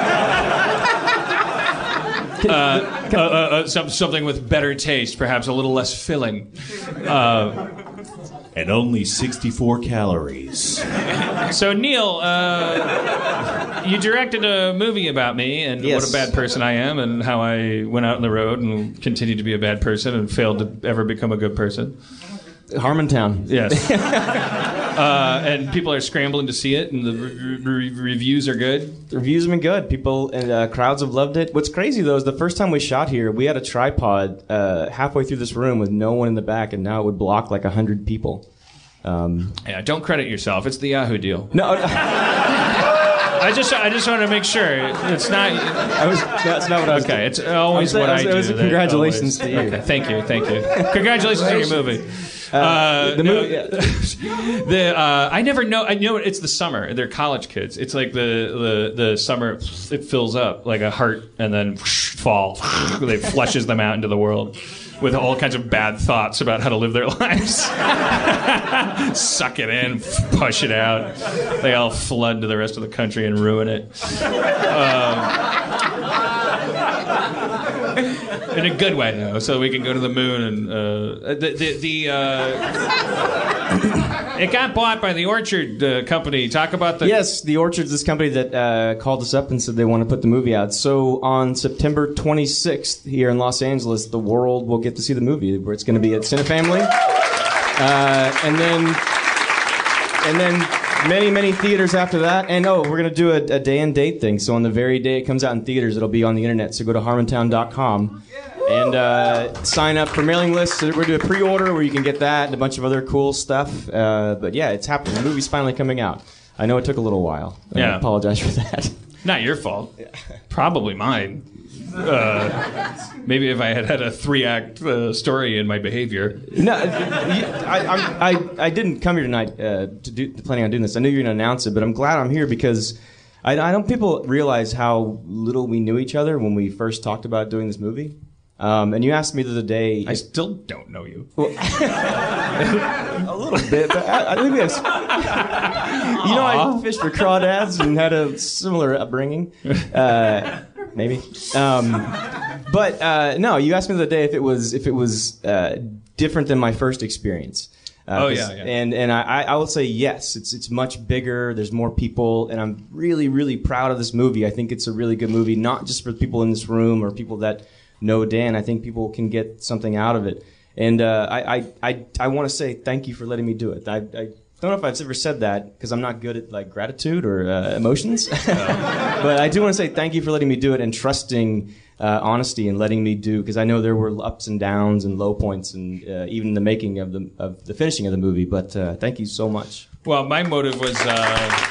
Uh, uh, uh, uh, some, something with better taste, perhaps a little less filling. Uh, and only sixty-four calories. So, Neil, uh, you directed a movie about me and Yes. what a bad person I am and how I went out on the road and continued to be a bad person and failed to ever become a good person. Harmontown. Yes. uh, and people are scrambling to see it, and the re- re- reviews are good. The reviews have been good. People and uh, crowds have loved it. What's crazy, though, is the first time we shot here, we had a tripod uh, halfway through this room with no one in the back, and now it would block like one hundred people. Um, Yeah, don't credit yourself. It's the Yahoo deal. no, I just, I just want to make sure it's not. I was, that's not what I was Okay, it's always I was- what I I, was- do. it was a that congratulations always- to you. Okay, thank you, thank you. Congratulations on your movie. Uh, the no, movie, yeah. the uh, I never know. I know it's the summer. They're college kids. It's like the the the summer. It fills up like a heart, and then fall. They flushes them out into the world with all kinds of bad thoughts about how to live their lives. Suck it in, push it out. They all flood to the rest of the country and ruin it. Um, in a good way, though, so we can go to the moon and uh, the the, the uh, it got bought by the Orchard uh, company. Talk about the Yes, the Orchard's this company that uh, called us up and said they want to put the movie out. So on September twenty-sixth here in Los Angeles, the world will get to see the movie. Where it's going to be at Cinefamily, uh, and then and then many many theaters after that. And oh, we're going to do a, a day and date thing. So on the very day it comes out in theaters, it'll be on the internet. So go to harmontown dot com. And uh, sign up for mailing lists. We're going to do a pre-order where you can get that and a bunch of other cool stuff. Uh, but yeah, it's happening. The movie's finally coming out. I know it took a little while. Yeah. I apologize for that. Not your fault. Probably mine. Uh, maybe if I had had a three-act uh, story in my behavior. No, I, I, I, I didn't come here tonight uh, to do, planning on doing this. I knew you were going to announce it, but I'm glad I'm here because I, I don't people realize how little we knew each other when we first talked about doing this movie. Um, and you asked me the other day. I still don't know you. Well, a little bit, but I, I think we have. You know, I fished for crawdads and had a similar upbringing. Uh, maybe. Um, but uh, no, you asked me the other day if it was if it was uh, different than my first experience. Uh, oh yeah, yeah. And and I, I will say yes. It's it's much bigger. There's more people, and I'm really really proud of this movie. I think it's a really good movie, not just for people in this room or people that know Dan. I think people can get something out of it. And uh, I, I, I, I want to say thank you for letting me do it. I, I don't know if I've ever said that because I'm not good at like gratitude or uh, emotions. But I do want to say thank you for letting me do it and trusting uh, honesty and letting me do, because I know there were ups and downs and low points and uh, even the making of the of the finishing of the movie. But uh, thank you so much. Well, my motive was. Uh...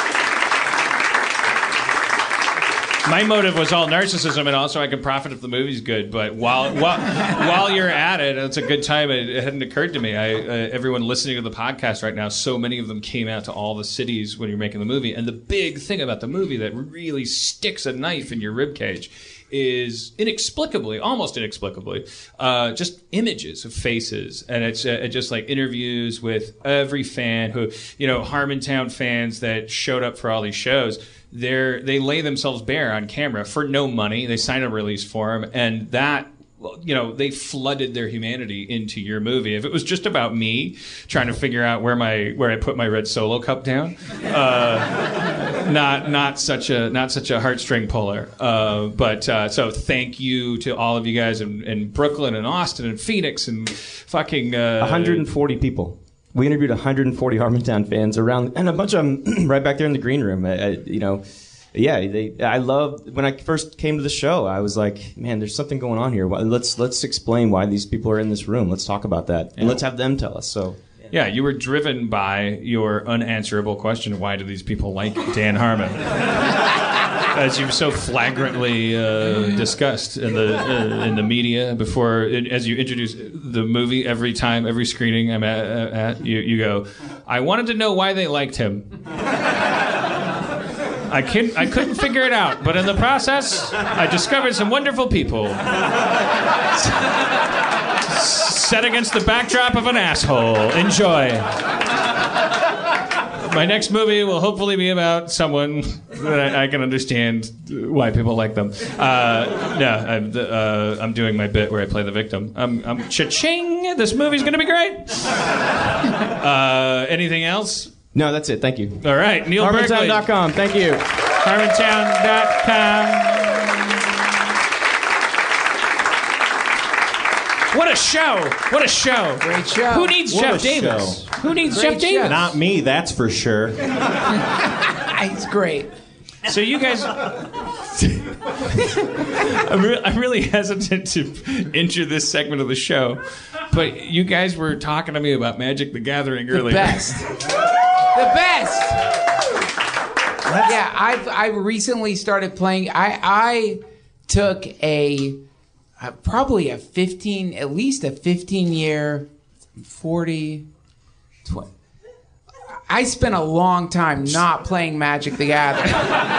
My motive was all narcissism, and also I could profit if the movie's good. But while while, while you're at it, it's a good time. It, it hadn't occurred to me. I, uh, everyone listening to the podcast right now, so many of them came out to all the cities when you're making the movie. And the big thing about the movie that really sticks a knife in your ribcage is inexplicably, almost inexplicably, uh, just images of faces. And it's uh, just like interviews with every fan who, you know, Harmontown fans that showed up for all these shows. They're, they lay themselves bare on camera for no money. They sign a release form, and that, you know, they flooded their humanity into your movie. If it was just about me trying to figure out where my where I put my red Solo cup down, uh, not not such a not such a heartstring puller. Uh, but uh, so thank you to all of you guys in, in Brooklyn and Austin and Phoenix and fucking uh, one hundred forty people. We interviewed one hundred forty Harmontown fans around, and a bunch of them right back there in the green room. I, I, you know, yeah, they. I loved when I first came to the show. I was like, man, there's something going on here. Let's let's explain why these people are in this room. Let's talk about that, and Yeah. let's have them tell us. So, Yeah, you were driven by your unanswerable question, why do these people like Dan Harmon? As you've so flagrantly uh, discussed in the uh, in the media before, as you introduce the movie every time, every screening I'm at, at you, you go, I wanted to know why they liked him. I couldn't, I couldn't figure it out, but in the process, I discovered some wonderful people. Set against the backdrop of an asshole. Enjoy. My next movie will hopefully be about someone that I, I can understand why people like them. Uh, yeah, I'm, uh, I'm doing my bit where I play the victim. I'm, I'm cha-ching. This movie's going to be great. Uh, anything else? No, that's it. Thank you. All right, Neil Berkeley. Harmontown dot com. Thank you. Harmontown dot com. What a show! What a show! Great show. Who needs What Jeff a Davis? show. Who needs Great Jeff Davis? show. Not me, that's for sure. It's great. So you guys, I'm, re- I'm really hesitant to enter this segment of the show, but you guys were talking to me about Magic the Gathering earlier. The best. The best. Yeah, I've I recently started playing. I I took a uh, probably a fifteen, at least a fifteen year, forty, twenty. I spent a long time not playing Magic the Gathering.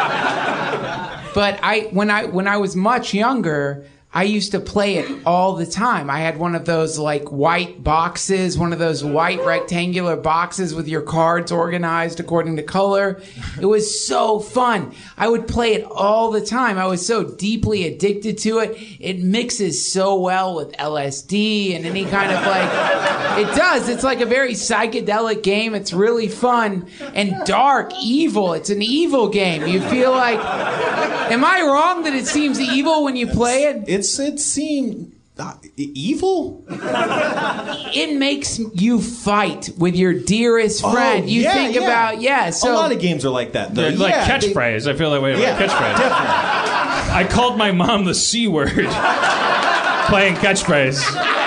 But I when I when I was much younger, I used to play it all the time. I had one of those like white boxes, one of those white rectangular boxes with your cards organized according to color. It was so fun. I would play it all the time. I was so deeply addicted to it. It mixes so well with L S D and any kind of like, it does. It's like a very psychedelic game. It's really fun and dark, evil. It's an evil game. You feel like, am I wrong that it seems evil when you play it? It's it seemed uh, evil. It makes you fight with your dearest friend. Oh, you yeah, think yeah. about yeah. So a lot of games are like that, though. Like yeah, catchphrase. they- I feel that way about Yeah, catchphrase. definitely. I called my mom the C word playing catchphrase.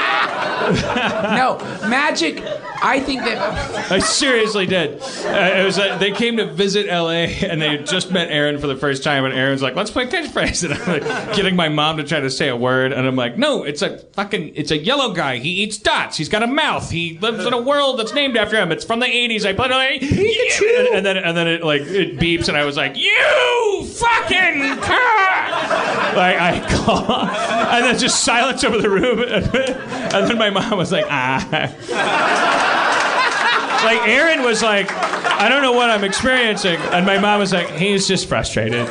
no Magic. I think that I seriously did. Uh, it was uh, they came to visit L A and they had just met Aaron for the first time, and Aaron's like, "Let's play catchphrase." And I'm like getting my mom to try to say a word, and I'm like, "No, it's a fucking, it's a yellow guy. He eats dots. He's got a mouth. He lives in a world that's named after him. It's from the eighties. I played it, and, and then and then it like it beeps, and I was like, "You fucking cock!" Like I call, and then just silence over the room, and then my mom was like, "Ah." Like, Aaron was like, I don't know what I'm experiencing. And my mom was like, he's just frustrated.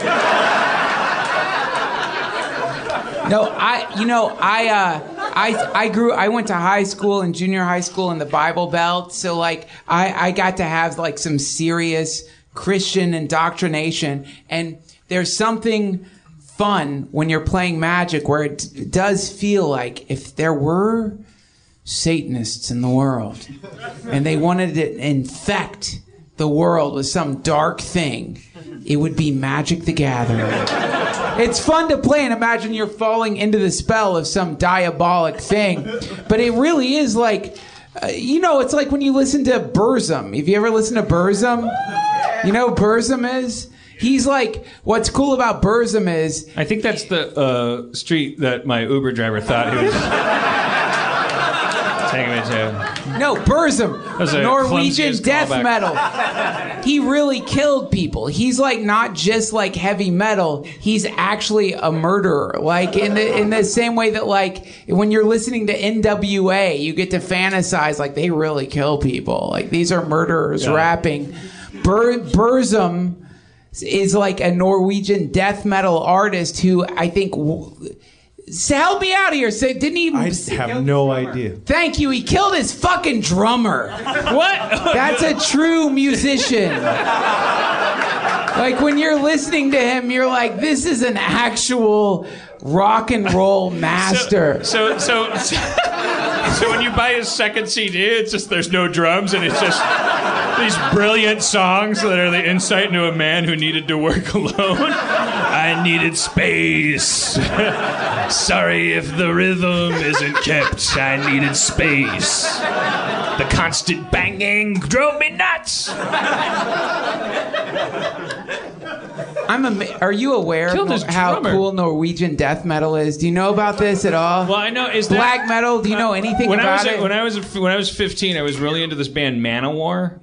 No, I, you know, I, uh, I, I grew, I went to high school and junior high school in the Bible Belt. So, like, I, I got to have, like, some serious Christian indoctrination. And there's something fun when you're playing Magic where it, it does feel like if there were Satanists in the world and they wanted to infect the world with some dark thing, it would be Magic the Gathering. It's fun to play and imagine you're falling into the spell of some diabolic thing, but it really is like, uh, you know, it's like when you listen to Burzum. Have you ever listened to Burzum? You know who Burzum is? He's like, what's cool about Burzum is... I think that's the uh, street that my Uber driver thought he was taking me to. No, Burzum, Norwegian death callback. metal. He really killed people. He's like not just like heavy metal. He's actually a murderer. Like in the in the same way that like when you're listening to N W A, you get to fantasize like they really kill people. Like these are murderers Yeah. rapping. Bur- Burzum is like a Norwegian death metal artist who I think. W- So help me out here. Say, didn't he? I have no idea. Thank you. He killed his fucking drummer. What? That's a true musician. Like when you're listening to him, you're like, this is an actual rock and roll master. So, so, so, so when you buy his second C D, it's just there's no drums and it's just these brilliant songs that are the insight into a man who needed to work alone. I needed space. Sorry if the rhythm isn't kept. I needed space. The constant banging drove me nuts. I'm ama- Are you aware Killed his of how drummer. cool Norwegian death metal is? Do you know about this at all? Well, I know is black that, metal. Do you know anything when about I was, it? When I was when I was fifteen, I was really into this band Manowar.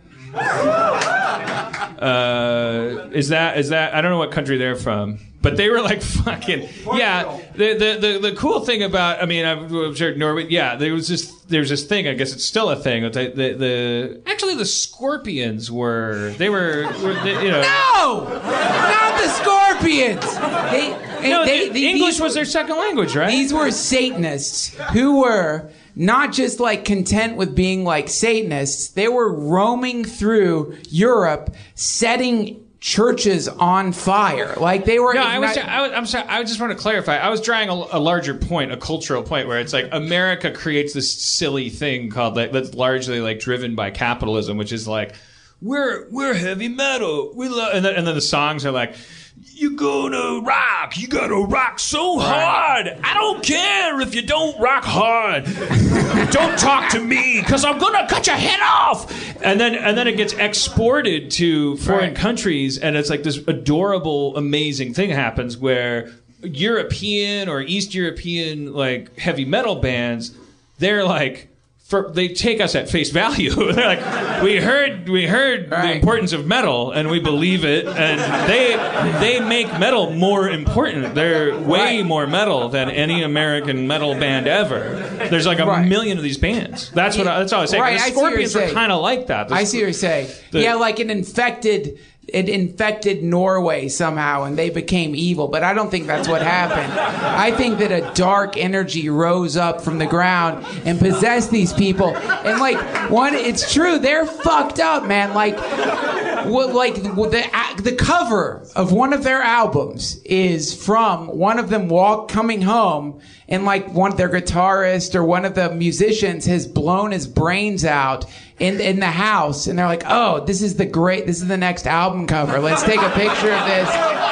Uh, is that is that I don't know what country they're from, but they were like fucking yeah. The the the, the cool thing about I mean I've observed Norway. Yeah, there was this there's this thing. I guess it's still a thing. The the, the actually the Scorpions were they were, were they, you know no, not the Scorpions. They, no, they, the, they, English these, was their second language, right? These were Satanists who were not just like content with being like Satanists, they were roaming through Europe, setting churches on fire. Like they were. No, I was, igni- I was. I'm sorry. I just want to clarify. I was drawing a, a larger point, a cultural point, where it's like America creates this silly thing called like that's largely like driven by capitalism, which is like we're we're heavy metal. We love, and then, and then the songs are like. You gonna rock, you gotta rock so hard. I don't care if you don't rock hard. Don't talk to me, because I'm gonna cut your head off. And then and then it gets exported to foreign Right. countries, and it's like this adorable, amazing thing happens where European or East European like heavy metal bands, they're like For, they take us at face value. They're like, we heard, we heard Right. the importance of metal, and we believe it. And they, they make metal more important. They're way Right. more metal than any American metal band ever. There's like a Right. million of these bands. That's what. I, that's all I was saying. Right, The I see what you're Scorpions are saying. kind of like that. The I see what you're saying. the- yeah, like an infected, it infected Norway somehow, and they became evil. But I don't think that's what happened. I think that a dark energy rose up from the ground and possessed these people. And like one, it's true, they're fucked up, man. Like, what, like the the cover of one of their albums is from one of them walk coming home, and like one their guitarist or one of the musicians has blown his brains out in in the house, and they're like, oh, this is the great, this is the next album cover. Let's take a picture of this.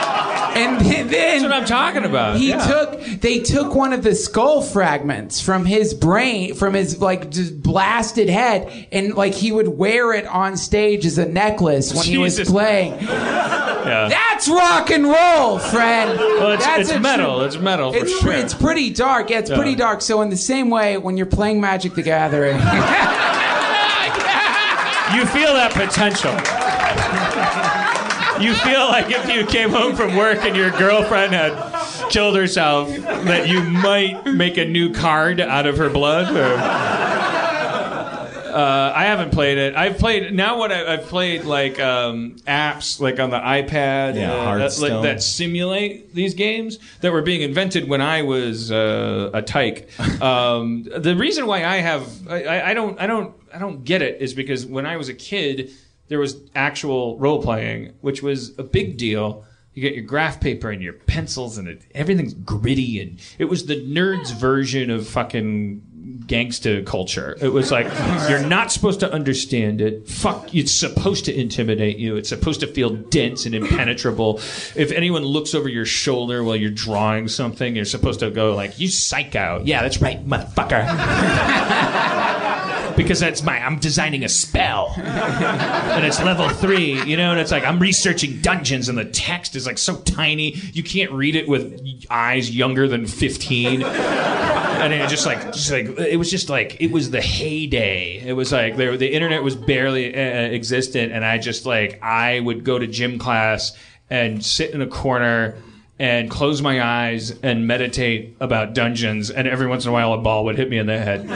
And then That's what I'm talking about. he Yeah. took they took one of the skull fragments from his brain, from his like just blasted head, and like he would wear it on stage as a necklace when he was Jesus. playing. Yeah. That's rock and roll, friend. Well, it's, That's it's a metal. true- It's metal for It's, sure. pre- it's pretty dark. Yeah, it's Yeah. pretty dark. So in the same way, when you're playing Magic the Gathering, You feel that potential. You feel like if you came home from work and your girlfriend had killed herself, that you might make a new card out of her blood. Or, uh, I haven't played it. I've played now. What I, I've played like um, apps, like on the iPad, Yeah, uh, that, Hearthstone. like, that simulate these games that were being invented when I was uh, a tyke. Um, the reason why I have, I, I don't, I don't, I don't get it is because when I was a kid, there was actual role playing, which was a big deal. You get your graph paper and your pencils, and it, everything's gritty, and it was the nerds' version of fucking gangsta culture. It was like you're not supposed to understand it. Fuck, it's supposed to intimidate you. It's supposed to feel dense and impenetrable. If anyone looks over your shoulder while you're drawing something, you're supposed to go like, "You psycho." Yeah, that's right, motherfucker. Because that's my, I'm designing a spell. And it's level three, you know, and it's like I'm researching dungeons and the text is like so tiny, you can't read it with eyes younger than fifteen. And it just like, just like, it was just like, it was the heyday. It was like, there, the internet was barely uh, existent, and I just like, I would go to gym class and sit in a corner and close my eyes and meditate about dungeons, and every once in a while a ball would hit me in the head.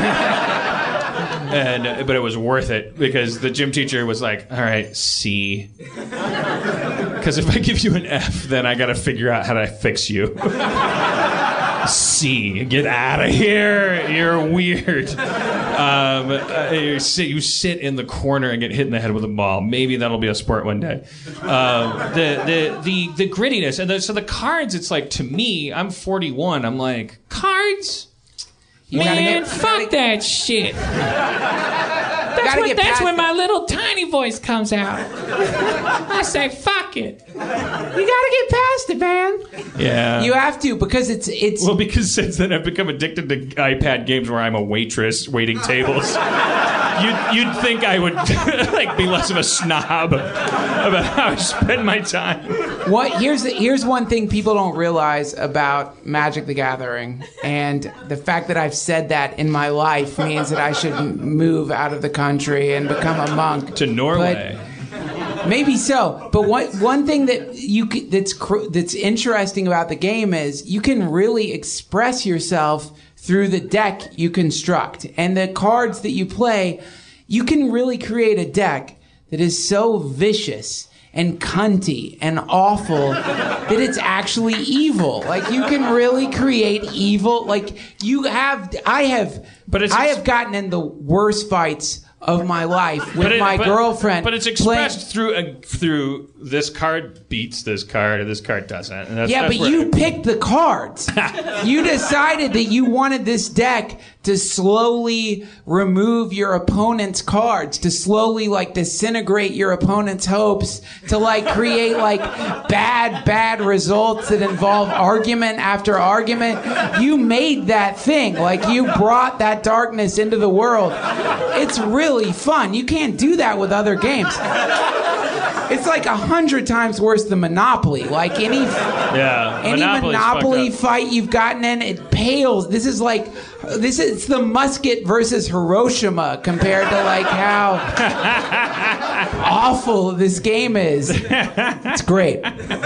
And uh, but it was worth it because the gym teacher was like, all right, C. Because if I give you an F, then I got to figure out how to fix you. C. Get out of here. You're weird. Um, uh, you, sit, you sit in the corner and get hit in the head with a ball. Maybe that'll be a sport one day. Um, the, the, the, the grittiness. And the, so the cards, it's like, to me, I'm forty-one. I'm like, cards? gotta Man, get- fuck that shit. That gotta when, get that's past when it. my little tiny voice comes out. I say, fuck it. You gotta get past it, man. Yeah. You have to because it's it's. Well, because since then I've become addicted to iPad games where I'm a waitress waiting tables. You'd, you'd think I would like be less of a snob about how I spend my time. What here's the, here's one thing people don't realize about Magic the Gathering, and the fact that I've said that in my life means that I should move out of the country and become a monk to Norway. But maybe so, but one one thing that you c- that's cr- that's interesting about the game is you can really express yourself through the deck you construct and the cards that you play. You can really create a deck that is so vicious and cunty and awful that it's actually evil. Like you can really create evil. Like you have, I have, but it's I ex- have gotten in the worst fights of my life with it, my but, girlfriend. But it's expressed through a, through this card beats this card or this card doesn't. And that's, yeah, that's but where- you picked the cards. You decided that you wanted this deck to slowly remove your opponent's cards, to slowly like disintegrate your opponent's hopes, to like create like bad, bad results that involve argument after argument. You made that thing. Like you brought that darkness into the world. It's really fun. You can't do that with other games. It's like a hundred times worse than Monopoly. Like any, yeah, any Monopoly's Monopoly fucked up. fight you've gotten in, it pales. This is like, this is the musket versus Hiroshima compared to like how awful this game is. It's great.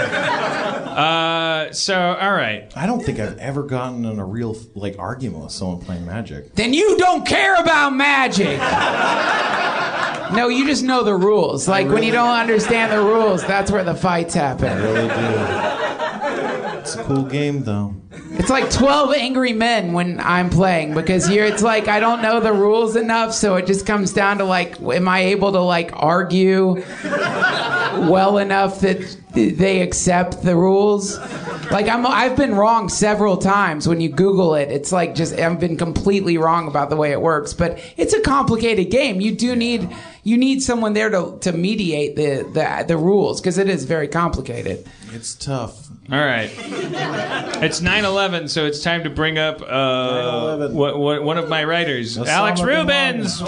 Uh, so all right. I don't think I've ever gotten in a real like argument with someone playing Magic. Then you don't care about Magic. No, you just know the rules. Like really when you don't understand the rules, that's where the fights happen. I really do. It's a cool game, though. It's like twelve Angry Men when I'm playing because here it's like I don't know the rules enough, so it just comes down to like, am I able to like argue well enough that th- they accept the rules? Like I'm, I've been wrong several times when you Google it. It's like just I've been completely wrong about the way it works. But it's a complicated game. You do need you need someone there to to mediate the the, the rules because it is very complicated. It's tough. All right. It's nine eleven, so it's time to bring up uh, what, what, one of my writers, Osama Alex bin Rubens.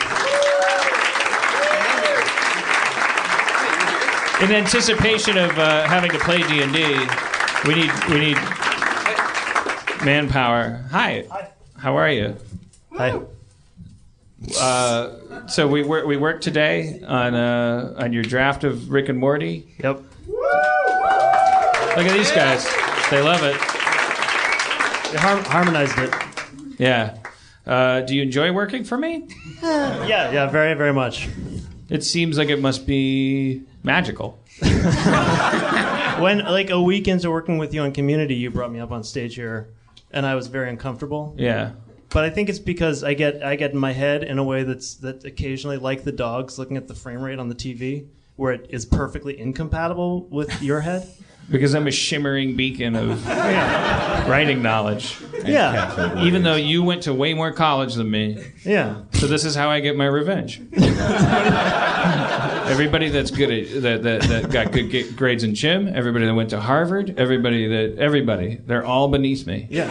In anticipation of uh, having to play D and D, we need we need manpower. Hi. Hi. How are you? Hi. Uh, so we work we worked today on uh, on your draft of Rick and Morty. Yep. Look at these guys. They love it. They har- harmonized it. Yeah. Uh, do you enjoy working for me? Yeah, yeah, very, very much. It seems like it must be magical. When, like, a week into working with you on Community, you brought me up on stage here, and I was very uncomfortable. Yeah. But I think it's because I get I get in my head in a way that's that occasionally, like the dogs, looking at the frame rate on the T V, where it is perfectly incompatible with your head. Because I'm a shimmering beacon of Yeah. writing knowledge. Yeah. Even though you went to way more college than me. Yeah. So this is how I get my revenge. Everybody that's good at that, that that got good g- grades in gym, everybody that went to Harvard, everybody that everybody, they're all beneath me. Yeah.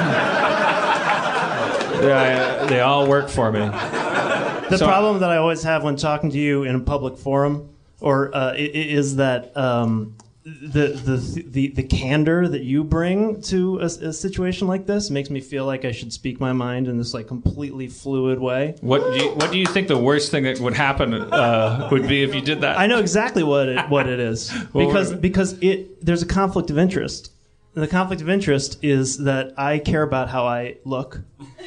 They, they all work for me. The So- problem that I always have when talking to you in a public forum, or uh, i- i- is that um, the, the the the candor that you bring to a, a situation like this makes me feel like I should speak my mind in this like completely fluid way. What do you, what do you think the worst thing that would happen uh, would be if you did that? I know exactly what it what it is Well, because we're- because it there's a conflict of interest. And the conflict of interest is that I care about how I look.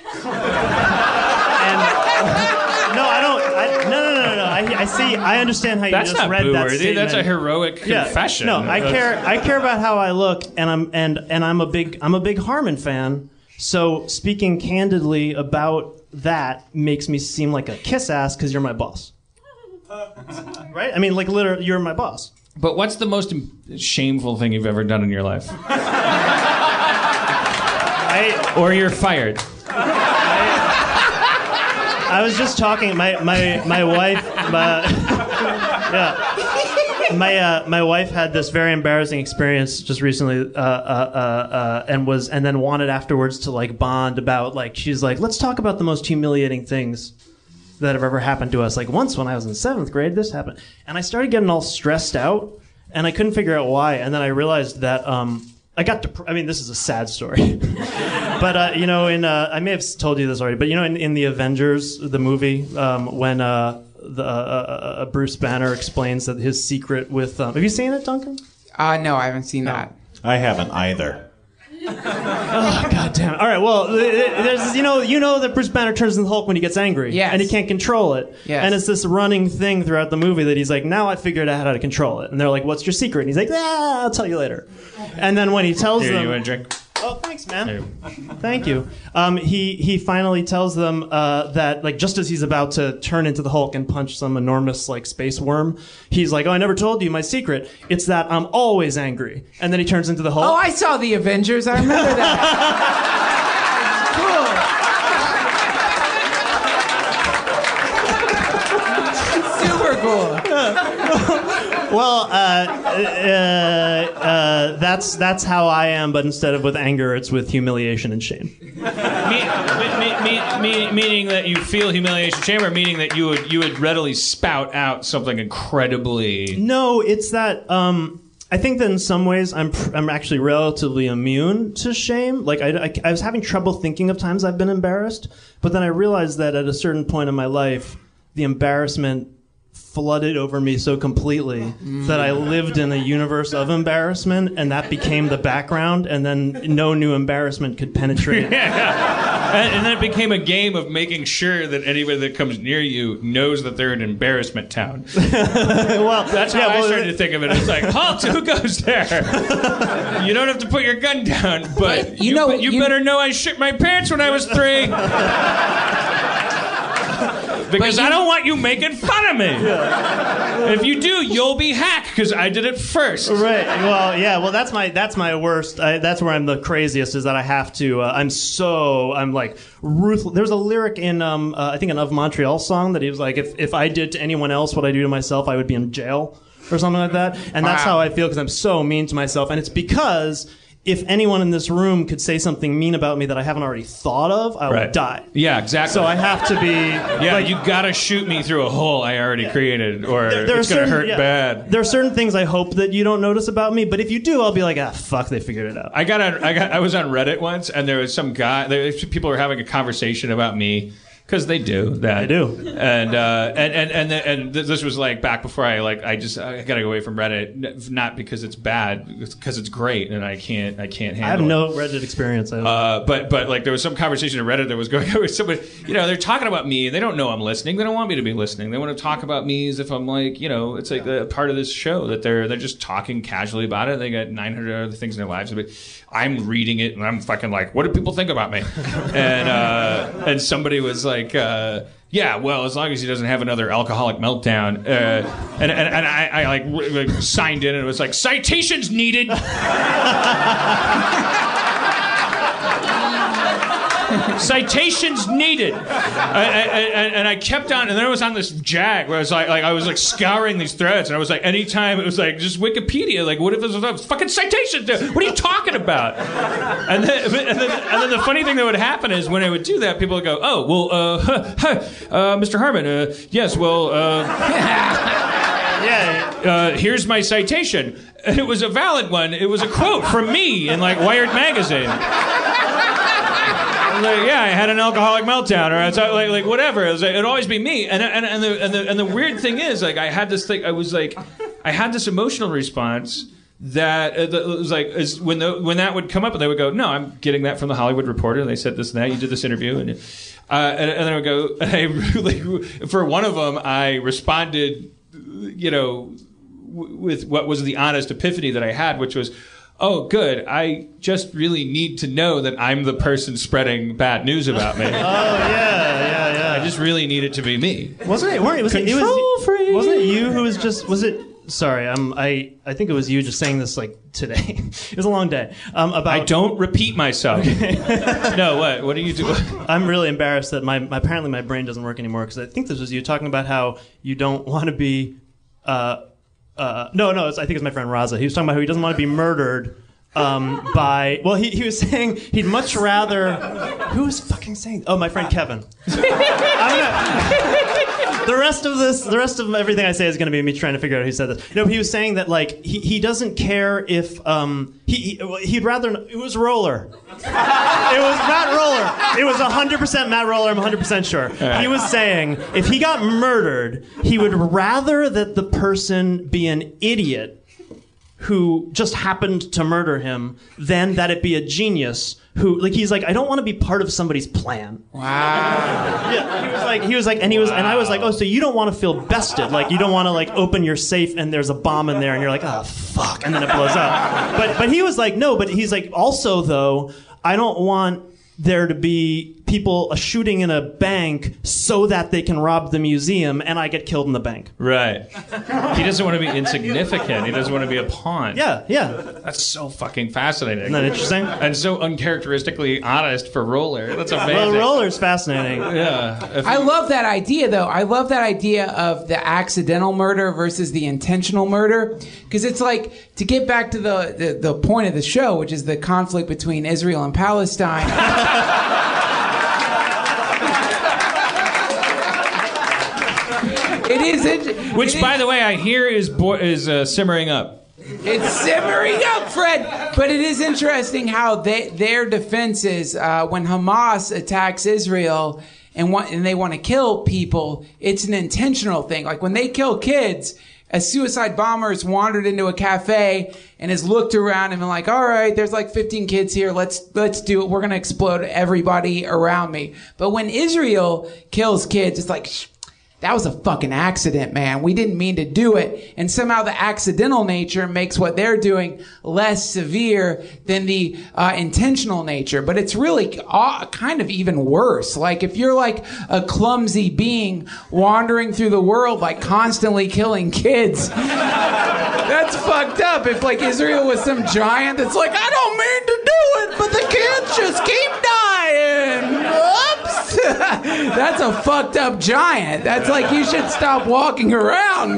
and no, I don't. I, no, no, no, no, no. I, I see. I understand how you That's just not read that boo-worthy. statement. That's a heroic Yeah. confession. No, I care. I care about how I look, and I'm and and I'm a big I'm a big Harmon fan. So speaking candidly about that makes me seem like a kiss ass because you're my boss. Right? I mean, like literally, you're my boss. But what's the most shameful thing you've ever done in your life? I, or you're fired. I was just talking. My my my wife. My, yeah. My uh, my wife had this very embarrassing experience just recently, uh, uh, uh, uh, and was and then wanted afterwards to like bond about like she's like, let's talk about the most humiliating things that have ever happened to us. Like once when I was in seventh grade, this happened, and I started getting all stressed out, and I couldn't figure out why, and then I realized that um, I got dep- I mean, this is a sad story, but uh, you know, in uh, I may have told you this already, but you know, in, in the Avengers, the movie, um, when uh, the uh, uh, Bruce Banner explains that his secret with um, have you seen it, Duncan? Uh, no, I haven't seen no. that. I haven't either. Oh, God damn it. All right, well, there's, you know you know that Bruce Banner turns into the Hulk when he gets angry. Yes. And he can't control it. Yes. And it's this running thing throughout the movie that he's like, now I figured out how to control it. And they're like, what's your secret? And he's like, ah, I'll tell you later. And then when he tells Here, them... you want a drink? Oh, thanks, man. Thank you. Um, he he finally tells them uh, that like just as he's about to turn into the Hulk and punch some enormous like space worm, he's like, "Oh, I never told you my secret. It's that I'm always angry." And then he turns into the Hulk. Oh, I saw the Avengers. I remember that. Super cool. Well, uh, uh, uh, that's that's how I am, but instead of with anger, it's with humiliation and shame. me, me, me, me, meaning that you feel humiliation, shame, or meaning that you would you would readily spout out something incredibly. No, it's that. Um, I think that in some ways I'm pr- I'm actually relatively immune to shame. Like I, I, I was having trouble thinking of times I've been embarrassed, but then I realized that at a certain point in my life, the embarrassment flooded over me so completely mm. that I lived in a universe of embarrassment, and that became the background, and then no new embarrassment could penetrate. Yeah. And, and then it became a game of making sure that anybody that comes near you knows that they're an embarrassment town. Well, that's how yeah, I well, started to think of it. It's like, halt, who goes there? You don't have to put your gun down, but, but you, you know, you, you better know I shit my pants when I was three. Because you, I don't want you making fun of me. Yeah. If you do, you'll be hacked because I did it first. Right. Well, yeah. Well, that's my that's my worst. I, that's where I'm the craziest. Is that I have to. Uh, I'm so. I'm like ruthless. There's a lyric in um uh, I think an Of Montreal song that he was like, if if I did to anyone else what I do to myself, I would be in jail or something like that. And that's wow. how I feel because I'm so mean to myself. And it's because if anyone in this room could say something mean about me that I haven't already thought of, I right. would die. Yeah, exactly. So I have to be... Yeah, like, you gotta shoot me through a hole I already yeah. created, or there, there it's gonna certain, hurt yeah, bad. There are certain things I hope that you don't notice about me, but if you do, I'll be like, ah, fuck, they figured it out. I got on, I got, I was on Reddit once, and there was some guy, there, people were having a conversation about me, because they do that. They do. And uh, and and and, the, and this was like back before I like I just I gotta go away from Reddit, not because it's bad, because it's great, and I can't I can't handle. I have it. no Reddit experience. Uh, but but like there was some conversation on Reddit that was going on with somebody. You know, they're talking about me. They don't know I'm listening. They don't want me to be listening. They want to talk about me as if I'm like, you know, it's like a part of this show that they're they're just talking casually about it. They got nine hundred other things in their lives. But I'm reading it and I'm fucking like, what do people think about me? and uh, and somebody was like. Like, uh, yeah, well, as long as he doesn't have another alcoholic meltdown. Uh, and, and, and I, I like, like signed in and it was like, citations needed. Citations needed. I, I, I, and I kept on, and then I was on this jag where I was like, like I was like scouring these threads, and I was like, anytime it was like just Wikipedia, like what if it was fucking citations? What are you talking about? And then, and then, and then the funny thing that would happen is when I would do that, people would go, oh, well, uh, huh, huh, uh Mister Harmon, uh, yes, well, uh, yeah, uh, here's my citation, and it was a valid one. It was a quote from me in like Wired magazine. Like, yeah, I had an alcoholic meltdown, or it's like, like whatever. It was like, it'd always be me. And and and the, and the and the weird thing is, like, I had this thing. I was like, I had this emotional response that uh, it was like, is when the when that would come up, and they would go, no, I'm getting that from the Hollywood Reporter. And they said this and that. You did this interview, and uh, and, and then I would go. And I really, for one of them, I responded, you know, w- with what was the honest epiphany that I had, which was. Oh, good. I just really need to know that I'm the person spreading bad news about me. Oh, yeah, yeah, yeah. I just really need it to be me. Wasn't it? Weren't it? Was Control it, it was, free. Wasn't it you who was just? Was it sorry, um, I I think it was you just saying this like today. It was a long day. Um, about I don't repeat myself. No, what? What do you do? I'm really embarrassed that my, my apparently my brain doesn't work anymore because I think this was you talking about how you don't want to be. Uh, uh, no, no, it's, I think it's my friend Raza. He was talking about how he doesn't want to be murdered. Um, by well, he, he was saying he'd much rather. Who was fucking saying? Oh, my friend Kevin. I'm gonna, the rest of this, the rest of everything I say is going to be me trying to figure out who said this. No, he was saying that like he, he doesn't care if um he, he he'd rather it was Roller. It was Matt Roller. It was one hundred percent Matt Roller. I'm one hundred percent sure. Right. He was saying if he got murdered, he would rather that the person be an idiot who just happened to murder him than that it be a genius who, like, he's like, I don't want to be part of somebody's plan. Wow. Yeah, he was like, he was like, and he was, wow. And I was like, oh, so you don't want to feel bested, like you don't want to like open your safe and there's a bomb in there and you're like, oh fuck, and then it blows up. But but he was like, no, but he's like, also though, I don't want there to be people shooting in a bank so that they can rob the museum and I get killed in the bank. Right. He doesn't want to be insignificant. He doesn't want to be a pawn. Yeah, yeah. That's so fucking fascinating. Isn't that interesting? And so uncharacteristically honest for Roller. That's amazing. Well, Roller's fascinating. Yeah. If I love that idea, though. I love that idea of the accidental murder versus the intentional murder. Because it's like, to get back to the, the, the point of the show, which is the conflict between Israel and Palestine. It is, it, which, it by is, the way, I hear is bo- is uh, simmering up. It's simmering up, Fred. But it is interesting how they, their defenses, uh, when Hamas attacks Israel and want, and they want to kill people, it's an intentional thing. Like when they kill kids, a suicide bomber has wandered into a cafe and has looked around and been like, all right, there's like fifteen kids here. Let's, let's do it. We're going to explode everybody around me. But when Israel kills kids, it's like, shh, that was a fucking accident, man. We didn't mean to do it. And somehow the accidental nature makes what they're doing less severe than the uh, intentional nature. But it's really uh, kind of even worse. Like if you're like a clumsy being wandering through the world, like constantly killing kids, that's fucked up. If like Israel was some giant that's like, I don't mean to do it, but the kids just keep dying. Oops. That's a fucked up giant. That's like you should stop walking around,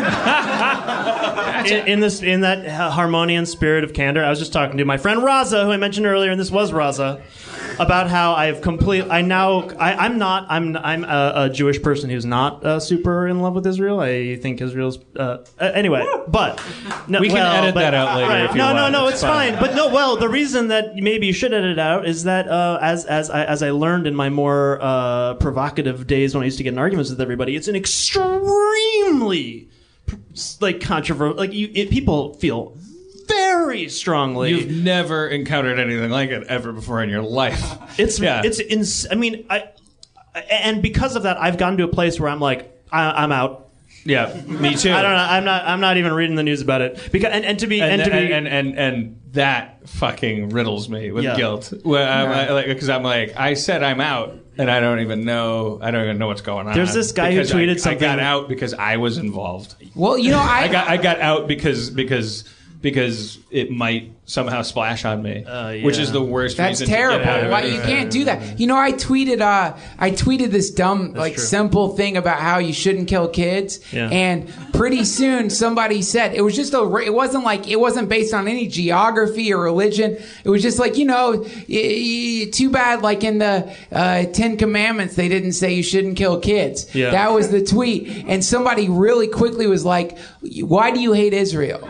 man. in, in this, in that Harmonian spirit of candor, I was just talking to my friend Raza, who I mentioned earlier, and this was Raza, about how I've complete. I now, I, I'm not. I'm I'm a, a Jewish person who's not uh, super in love with Israel. I think Israel's uh, uh, anyway. But no, we can well, edit but, that out later. Right. If you no, want. no, no, it's, it's fine. fine. But no, well, the reason that maybe you should edit it out is that uh, as as I, as I learned in my more uh, provocative days when I used to get in arguments with everybody, it's an extremely like controversial. Like you, it, people feel very strongly. You've never encountered anything like it ever before in your life. It's yeah. it's ins- I mean, I and because of that, I've gotten to a place where I'm like, I, I'm out. Yeah, me too. I don't know. I'm not. I'm not even reading the news about it because and, and to be and, and, to be and, and and and that fucking riddles me with yeah. guilt. Well, I'm, I, like because I'm like I said I'm out. And I don't even know. I don't even know what's going on. There's this guy who tweeted I, something. I got out because I was involved. Well, you know, I, I got I got out because because because it might somehow splash on me, uh, yeah. which is the worst. That's reason terrible. To get out of Why, it. you can't do that. You know, I tweeted. Uh, I tweeted this dumb, That's like true. simple thing about how you shouldn't kill kids. Yeah. And pretty soon, somebody said it was just a. It wasn't like it wasn't based on any geography or religion. It was just like you know, y- y- too bad. Like in the uh, Ten Commandments, they didn't say you shouldn't kill kids. Yeah. That was the tweet. And somebody really quickly was like, "Why do you hate Israel?"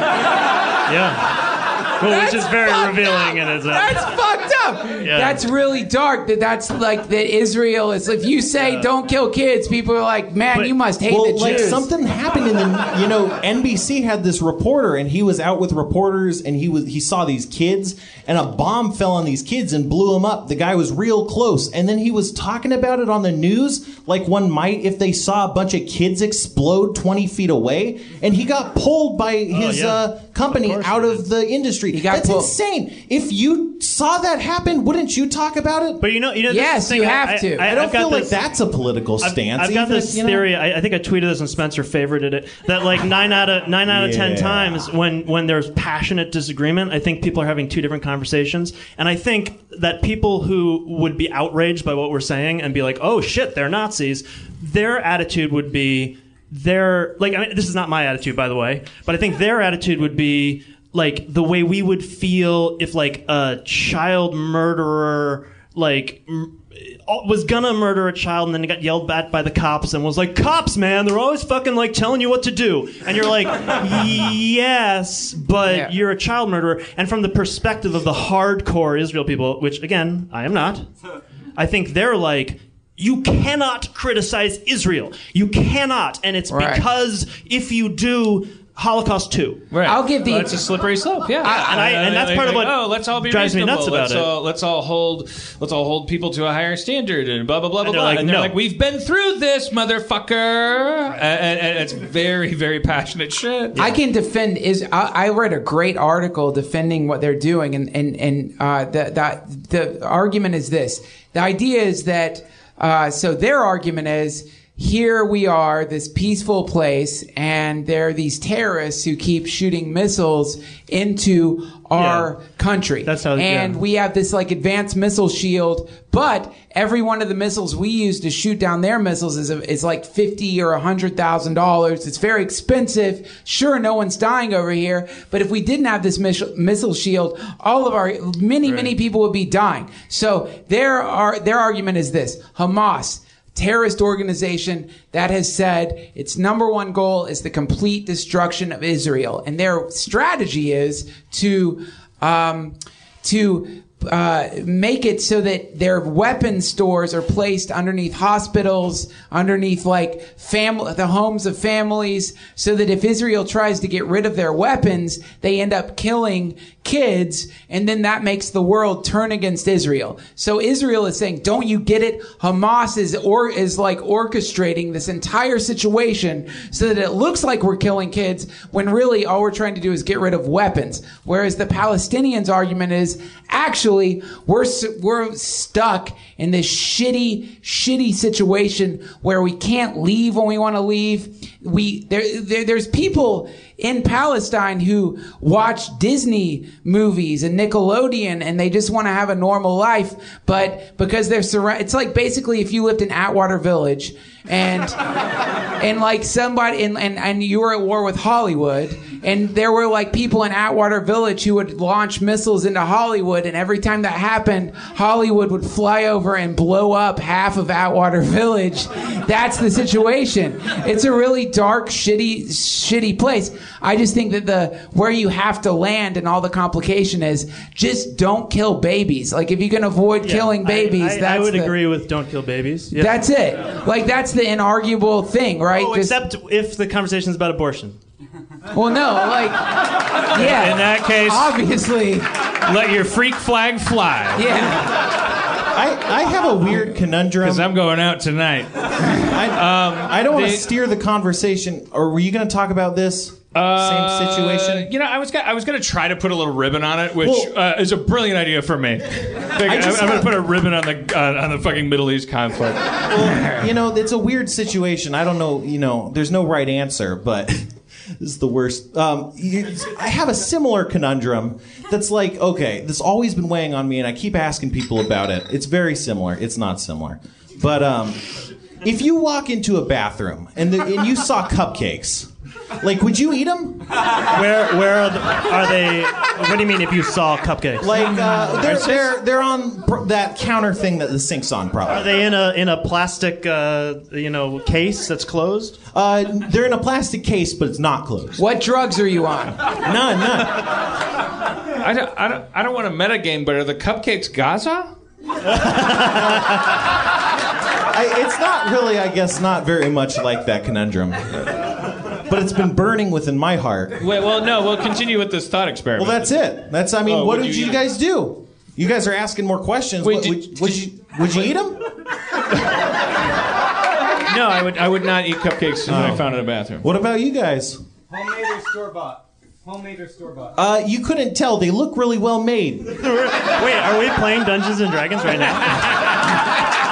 Yeah. Well, which is very revealing in its own. That's fucked up. Yeah. That's really dark. That that's like that Israel is. If you say yeah. don't kill kids, people are like, man, but, you must hate well, the like Jews. Something happened in the, you know, N B C had this reporter and he was out with reporters and he was he saw these kids and a bomb fell on these kids and blew them up. The guy was real close and then he was talking about it on the news like one might if they saw a bunch of kids explode twenty feet away and he got pulled by his oh, yeah. uh, company out of the industry. got That's pulled. insane. If you saw that happen, wouldn't you talk about it? But you know, you know, this Yes, is the you thing, have I, to. I, I, I don't I've got feel like this- that's a political I've, stance. I've got even, this you know? theory. I, I think I tweeted this, and Spencer favorited it. That like nine out of nine out of ten Yeah. times, when when there's passionate disagreement, I think people are having two different conversations. And I think that people who would be outraged by what we're saying and be like, "Oh shit, they're Nazis," their attitude would be, their like. I mean, this is not my attitude, by the way, but I think their attitude would be like the way we would feel if like a child murderer like. M- was gonna murder a child and then got yelled at by the cops and was like, "Cops, man, they're always fucking like telling you what to do." And you're like, yes, but Yeah. you're a child murderer. And from the perspective of the hardcore Israel people, which again, I am not, I think they're like, you cannot criticize Israel. You cannot. And it's Right. because if you do, Holocaust two. Right. I'll give the- Well, it's a slippery slope. Yeah, I- and I- and that's they part of think, what oh, let's all be drives me reasonable. nuts about let's it. All, let's all hold. Let's all hold people to a higher standard and blah blah blah blah And they're blah. like, and they're no. like, we've been through this, motherfucker. And, and, and it's very very passionate shit. I can defend is I, I read a great article defending what they're doing, and and and uh, the the the argument is this: the idea is that uh, so their argument is, here we are, this peaceful place, and there are these terrorists who keep shooting missiles into our Yeah. country. That's how- and yeah. we have this like advanced missile shield, but every one of the missiles we use to shoot down their missiles is a, is like fifty or a hundred thousand dollars. It's very expensive. Sure, no one's dying over here, but if we didn't have this missile missile shield, all of our many many people would be dying. So their are their argument is this: Hamas, terrorist organization that has said its number one goal is the complete destruction of Israel, and their strategy is to um, to uh, make it so that their weapon stores are placed underneath hospitals, underneath like family, the homes of families, so that if Israel tries to get rid of their weapons, they end up killing kids, and then that makes the world turn against Israel. So Israel is saying, don't you get it? Hamas is or is like orchestrating this entire situation so that it looks like we're killing kids when really all we're trying to do is get rid of weapons. Whereas the Palestinians' argument is, actually, we're we're stuck in this shitty, shitty situation where we can't leave when we want to leave. We there, there there's people in Palestine who watch Disney movies and Nickelodeon, and they just want to have a normal life, but because they're surrounded, it's like basically if you lived in Atwater Village and and like somebody and, and and you were at war with Hollywood, and there were like people in Atwater Village who would launch missiles into Hollywood, and every time that happened, Hollywood would fly over and blow up half of Atwater Village. That's the situation. It's a really dark, shitty, shitty place. I just think that the where you have to land and all the complication is just don't kill babies. Like if you can avoid Yeah, killing babies, I, I, that's I would the, agree with don't kill babies. Yeah. That's it. Like that's the inarguable thing, right? Oh, Just- except if the conversation is about abortion. well, no, like yeah. In that case, obviously, let your freak flag fly. yeah. I, I have a weird conundrum. Because I'm going out tonight. I, um, I don't want they- to steer the conversation. Or were you going to talk about this Uh, same situation? You know, I was gonna, I was going to try to put a little ribbon on it, which Well- uh, is a brilliant idea for me. Like, I'm, just I'm going have- to put a ribbon on the uh, on the fucking Middle East conflict. Well, you know, it's a weird situation. I don't know. You know, there's no right answer, but this is the worst. Um, you, I have a similar conundrum that's like, okay, this has always been weighing on me, and I keep asking people about it. It's very similar. It's not similar, but um, if you walk into a bathroom and, the, and you saw cupcakes, like, would you eat them? Where where are, the, are they? What do you mean if you saw cupcakes? Like, uh, they're, they're they're on pr- that counter thing that the sink's on, Are probably. they in a in a plastic uh, you know case that's closed? Uh, they're in a plastic case, but it's not closed. What drugs are you on? None, none. I don't, I don't, I don't want to metagame, but are the cupcakes Gaza? I, it's not really, I guess, not very much like that conundrum. But it's been burning within my heart. Wait, well, no, we'll continue with this thought experiment. Well, that's it. That's, I mean, Oh, what would did you you eat guys do? You guys are asking more questions. Wait, What- did- would, would you would you eat them? No, I would, I would not eat cupcakes when I found in a bathroom. What about you guys? Homemade or store bought? Homemade or store-bought? Uh, you couldn't tell. They look really well made. Wait, are we playing Dungeons and Dragons right now?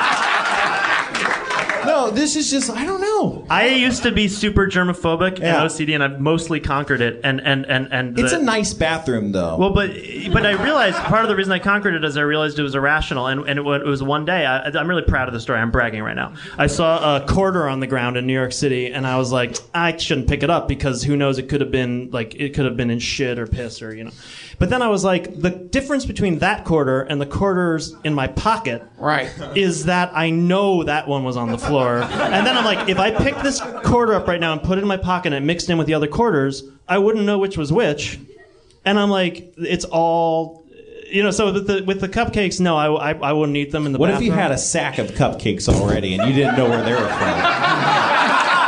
No, this is just, I don't know. I used to be super germophobic Yeah. and O C D, and I've mostly conquered it. And and and and It's the- a nice bathroom, though. Well, but but I realized part of the reason I conquered it is I realized it was irrational, and and it, wa- it was one day. I, I'm really proud of the story. I'm bragging right now. I saw a quarter on the ground in New York City, and I was like, I shouldn't pick it up because who knows? It could have been like it could have been in shit or piss or you know. But then I was like, the difference between that quarter and the quarters in my pocket, right, is that I know that one was on the floor, and then I'm like, if I pick this quarter up right now and put it in my pocket and it mixed in with the other quarters, I wouldn't know which was which. And I'm like, it's all, you know. So with the with the cupcakes, no, I, I, I wouldn't eat them in the What bathroom. if you had a sack of cupcakes already and you didn't know where they were from?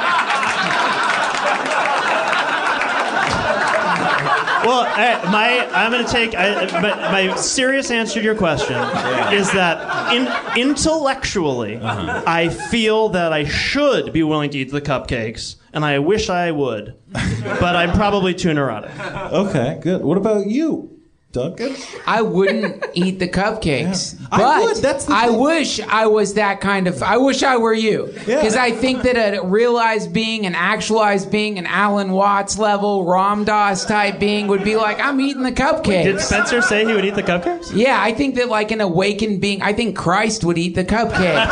Well, I, my I'm going to take I, my, my serious answer to your question is that in, intellectually, uh-huh. I feel that I should be willing to eat the cupcakes, and I wish I would, but I'm probably too neurotic. Okay, good. What about you, Duncan? I wouldn't eat the cupcakes. Yeah. But I would. That's the I thing. wish I was that kind of. I wish I were you. Because Yeah. I think that a realized being, an actualized being, an Alan Watts level, Ram Dass type being would be like, I'm eating the cupcakes. Did Spencer say he would eat the cupcakes? Yeah, I think that like an awakened being, I think Christ would eat the cupcakes.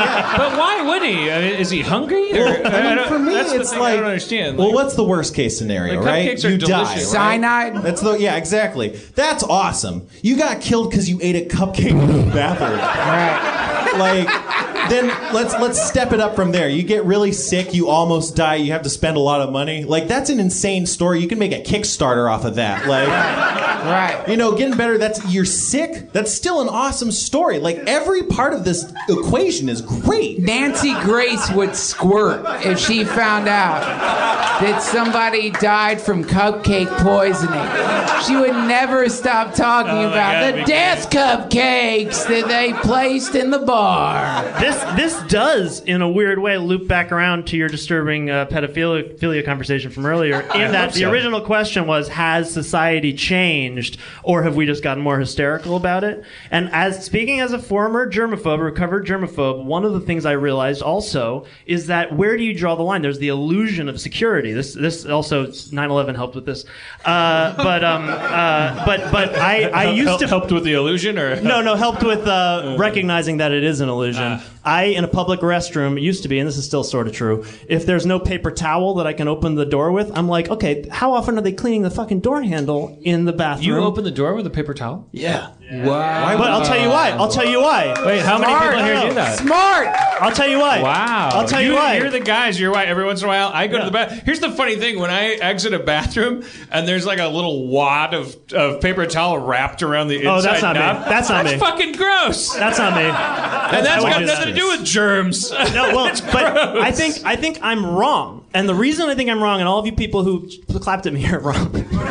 But why would he? I mean, is he hungry? Or, Well, I mean, don't- for me, that's the it's thing like, I don't understand. well, Like, what's the worst case scenario, The right? cupcakes are You die, delicious, right? Cyanide? That's the yeah, exactly. That's awesome. You got killed because you ate a cupcake in the bathroom. Right. Like, then let's let's step it up from there. You get really sick, you almost die, you have to spend a lot of money. Like, that's an insane story. You can make a Kickstarter off of that. Like, Right. you know, getting better. That's you're sick. That's still an awesome story. Like, every part of this equation is great. Nancy Grace would squirt if she found out that somebody died from cupcake poisoning. She would never stop talking Oh my about God, the we death cupcakes that they placed in the bar. This this does, in a weird way, loop back around to your disturbing uh, pedophilia philia conversation from earlier. In that the so. original question was, has society changed, or have we just gotten more hysterical about it? And as speaking as a former germaphobe, recovered germaphobe, one of the things I realized also is that where do you draw the line? There's the illusion of security. This this also nine eleven helped with this, uh, but um uh, but but I I used Help- to helped with the illusion, or no, no, helped with uh, recognizing that it is an illusion. Uh. I, in a public restroom, it used to be, and this is still sort of true, if there's no paper towel that I can open the door with, I'm like, okay, how often are they cleaning the fucking door handle in the bathroom? you open the door with a paper towel? Yeah. Wow. But I'll tell you why. I'll tell you why. Wait, how many Smart. people here do that? Smart. I'll tell you why. Wow. I'll tell you, why. You're the guys. You're right. Every once in a while, I go Yeah. to the bathroom. Here's the funny thing. When I exit a bathroom and there's like a little wad of, of paper towel wrapped around the inside Oh, that's not me. knob, That's not that's me. fucking gross. That's not me. and that's I got would nothing do to do with germs. No, well, It's but gross. I think I think I'm wrong, and the reason I think I'm wrong, and all of you people who clapped at me are wrong,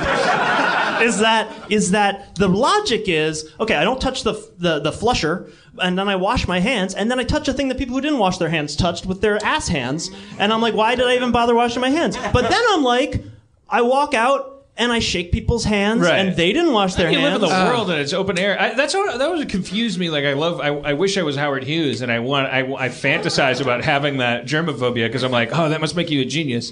is that is that the logic is okay. I don't touch the the the flusher, and then I wash my hands, and then I touch a thing that people who didn't wash their hands touched with their ass hands, and I'm like, why did I even bother washing my hands? But then I'm like, I walk out. And I shake people's hands, Right. and they didn't wash their you hands. live in the world and it's open air. I, that's what that was confused me. Like I love. I, I wish I was Howard Hughes, and I want. I, I fantasize about having that germophobia because I'm like, oh, that must make you a genius.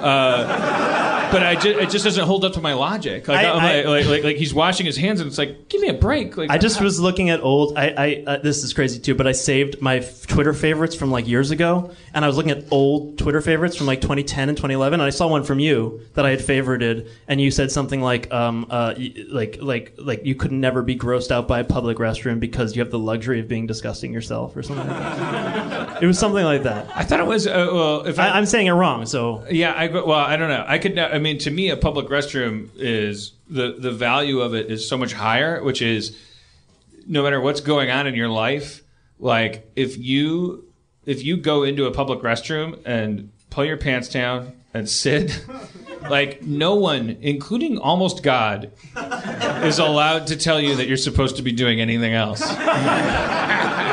Uh, but I just, it just doesn't hold up to my logic. Like, I- I'm I- like, like, like, like he's washing his hands, and it's like, give me a break. Like I just was looking at old. I, I uh, this is crazy too, but I saved my f- Twitter favorites from like years ago, and I was looking at old Twitter favorites from like twenty ten and twenty eleven, and I saw one from you that I had favorited, and you said something like, um, uh, y- like, like, like you could never be grossed out by a public restroom because you have the luxury of being disgusting yourself, or something like that. It was something like that. I thought it was. Uh, well, if I, I, I'm saying it wrong, so yeah, I go- well, I don't know. I could. I mean, to me, a public restroom is the the value of it is so much higher, which is no matter what's going on in your life. Like if you if you go into a public restroom and pull your pants down and sit, like no one, including almost God, is allowed to tell you that you're supposed to be doing anything else.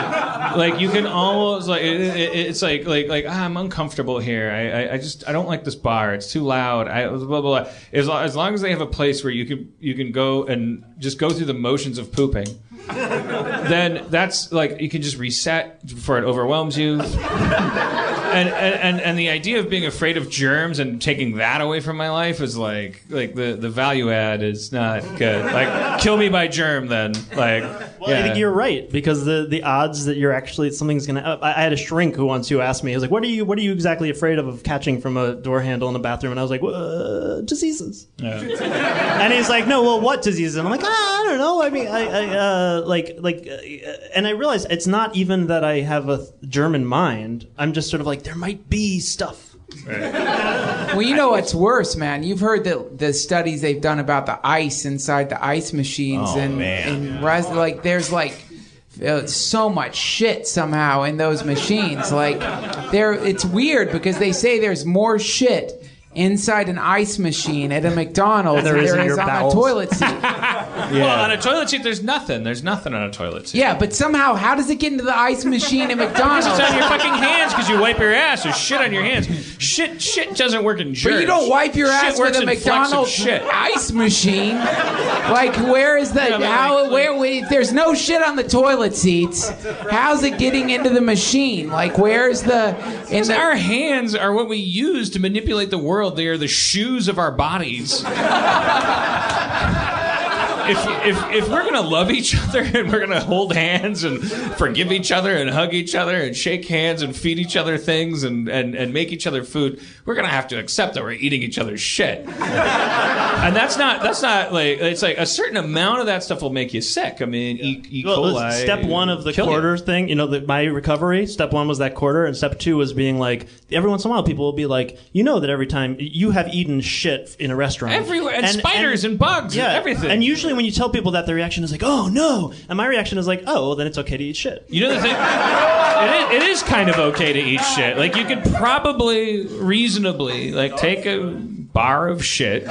like you can almost like it, it, it's like like like ah, I'm uncomfortable here. I, I I just I don't like this bar. It's too loud. I blah blah blah. As long, as long as they have a place where you can you can go and just go through the motions of pooping, then that's like you can just reset before it overwhelms you. And, and and the idea of being afraid of germs and taking that away from my life is like like the, the value add is not good. Like kill me by germ then. Like Well, yeah. I think you're right because the, the odds that you're actually something's gonna. I, I had a shrink who once who asked me, he was like, "What are you What are you exactly afraid of of catching from a door handle in a bathroom?" And I was like, uh, "Diseases." Yeah. And he's like, "No, well, what diseases?" And I'm like, ah, "I don't know. I mean, I, I uh, like like," uh, and I realized it's not even that I have a German mind. I'm just sort of like there might be stuff. Well, you know what's worse, man? You've heard the the studies they've done about the ice inside the ice machines, Oh, and, man. and res- like there's like uh, so much shit somehow in those machines. Like there, it's weird because they say there's more shit inside an ice machine at a McDonald's There than is in there is your on bowels. a toilet seat. Well, on a toilet seat, there's nothing. There's nothing on a toilet seat. Yeah, but somehow, how does it get into the ice machine at McDonald's? It's on your fucking hands because you wipe your ass. There's shit on your hands. Shit, shit doesn't work in germs. But you don't wipe your Shit ass works with a in flecks of McDonald's shit. ice machine. Like, where is the Yeah, but how? like- where? We, there's no shit on the toilet seats. How's it getting into the machine? Like, where's the? In Because the our hands are what we use to manipulate the world. They are the shoes of our bodies. If, if, if we're going to love each other and we're going to hold hands and forgive each other and hug each other and shake hands and feed each other things and, and, and make each other food, we're going to have to accept that we're eating each other's shit. And that's not, that's not like, it's like a certain amount of that stuff will make you sick. I mean, E. E. Well, coli. step one of the kill you. quarter thing, you know, the, my recovery, step one was that quarter, and step two was being like, every once in a while people will be like, you know that every time you have eaten shit in a restaurant. Everywhere, and, spiders and, bugs yeah, and everything. And usually when you tell people that, the reaction is like, oh no. And my reaction is like, oh, well, then it's okay to eat shit. You know the thing? It is, it is kind of okay to eat shit. Like, you could probably reasonably, like, take a bar of shit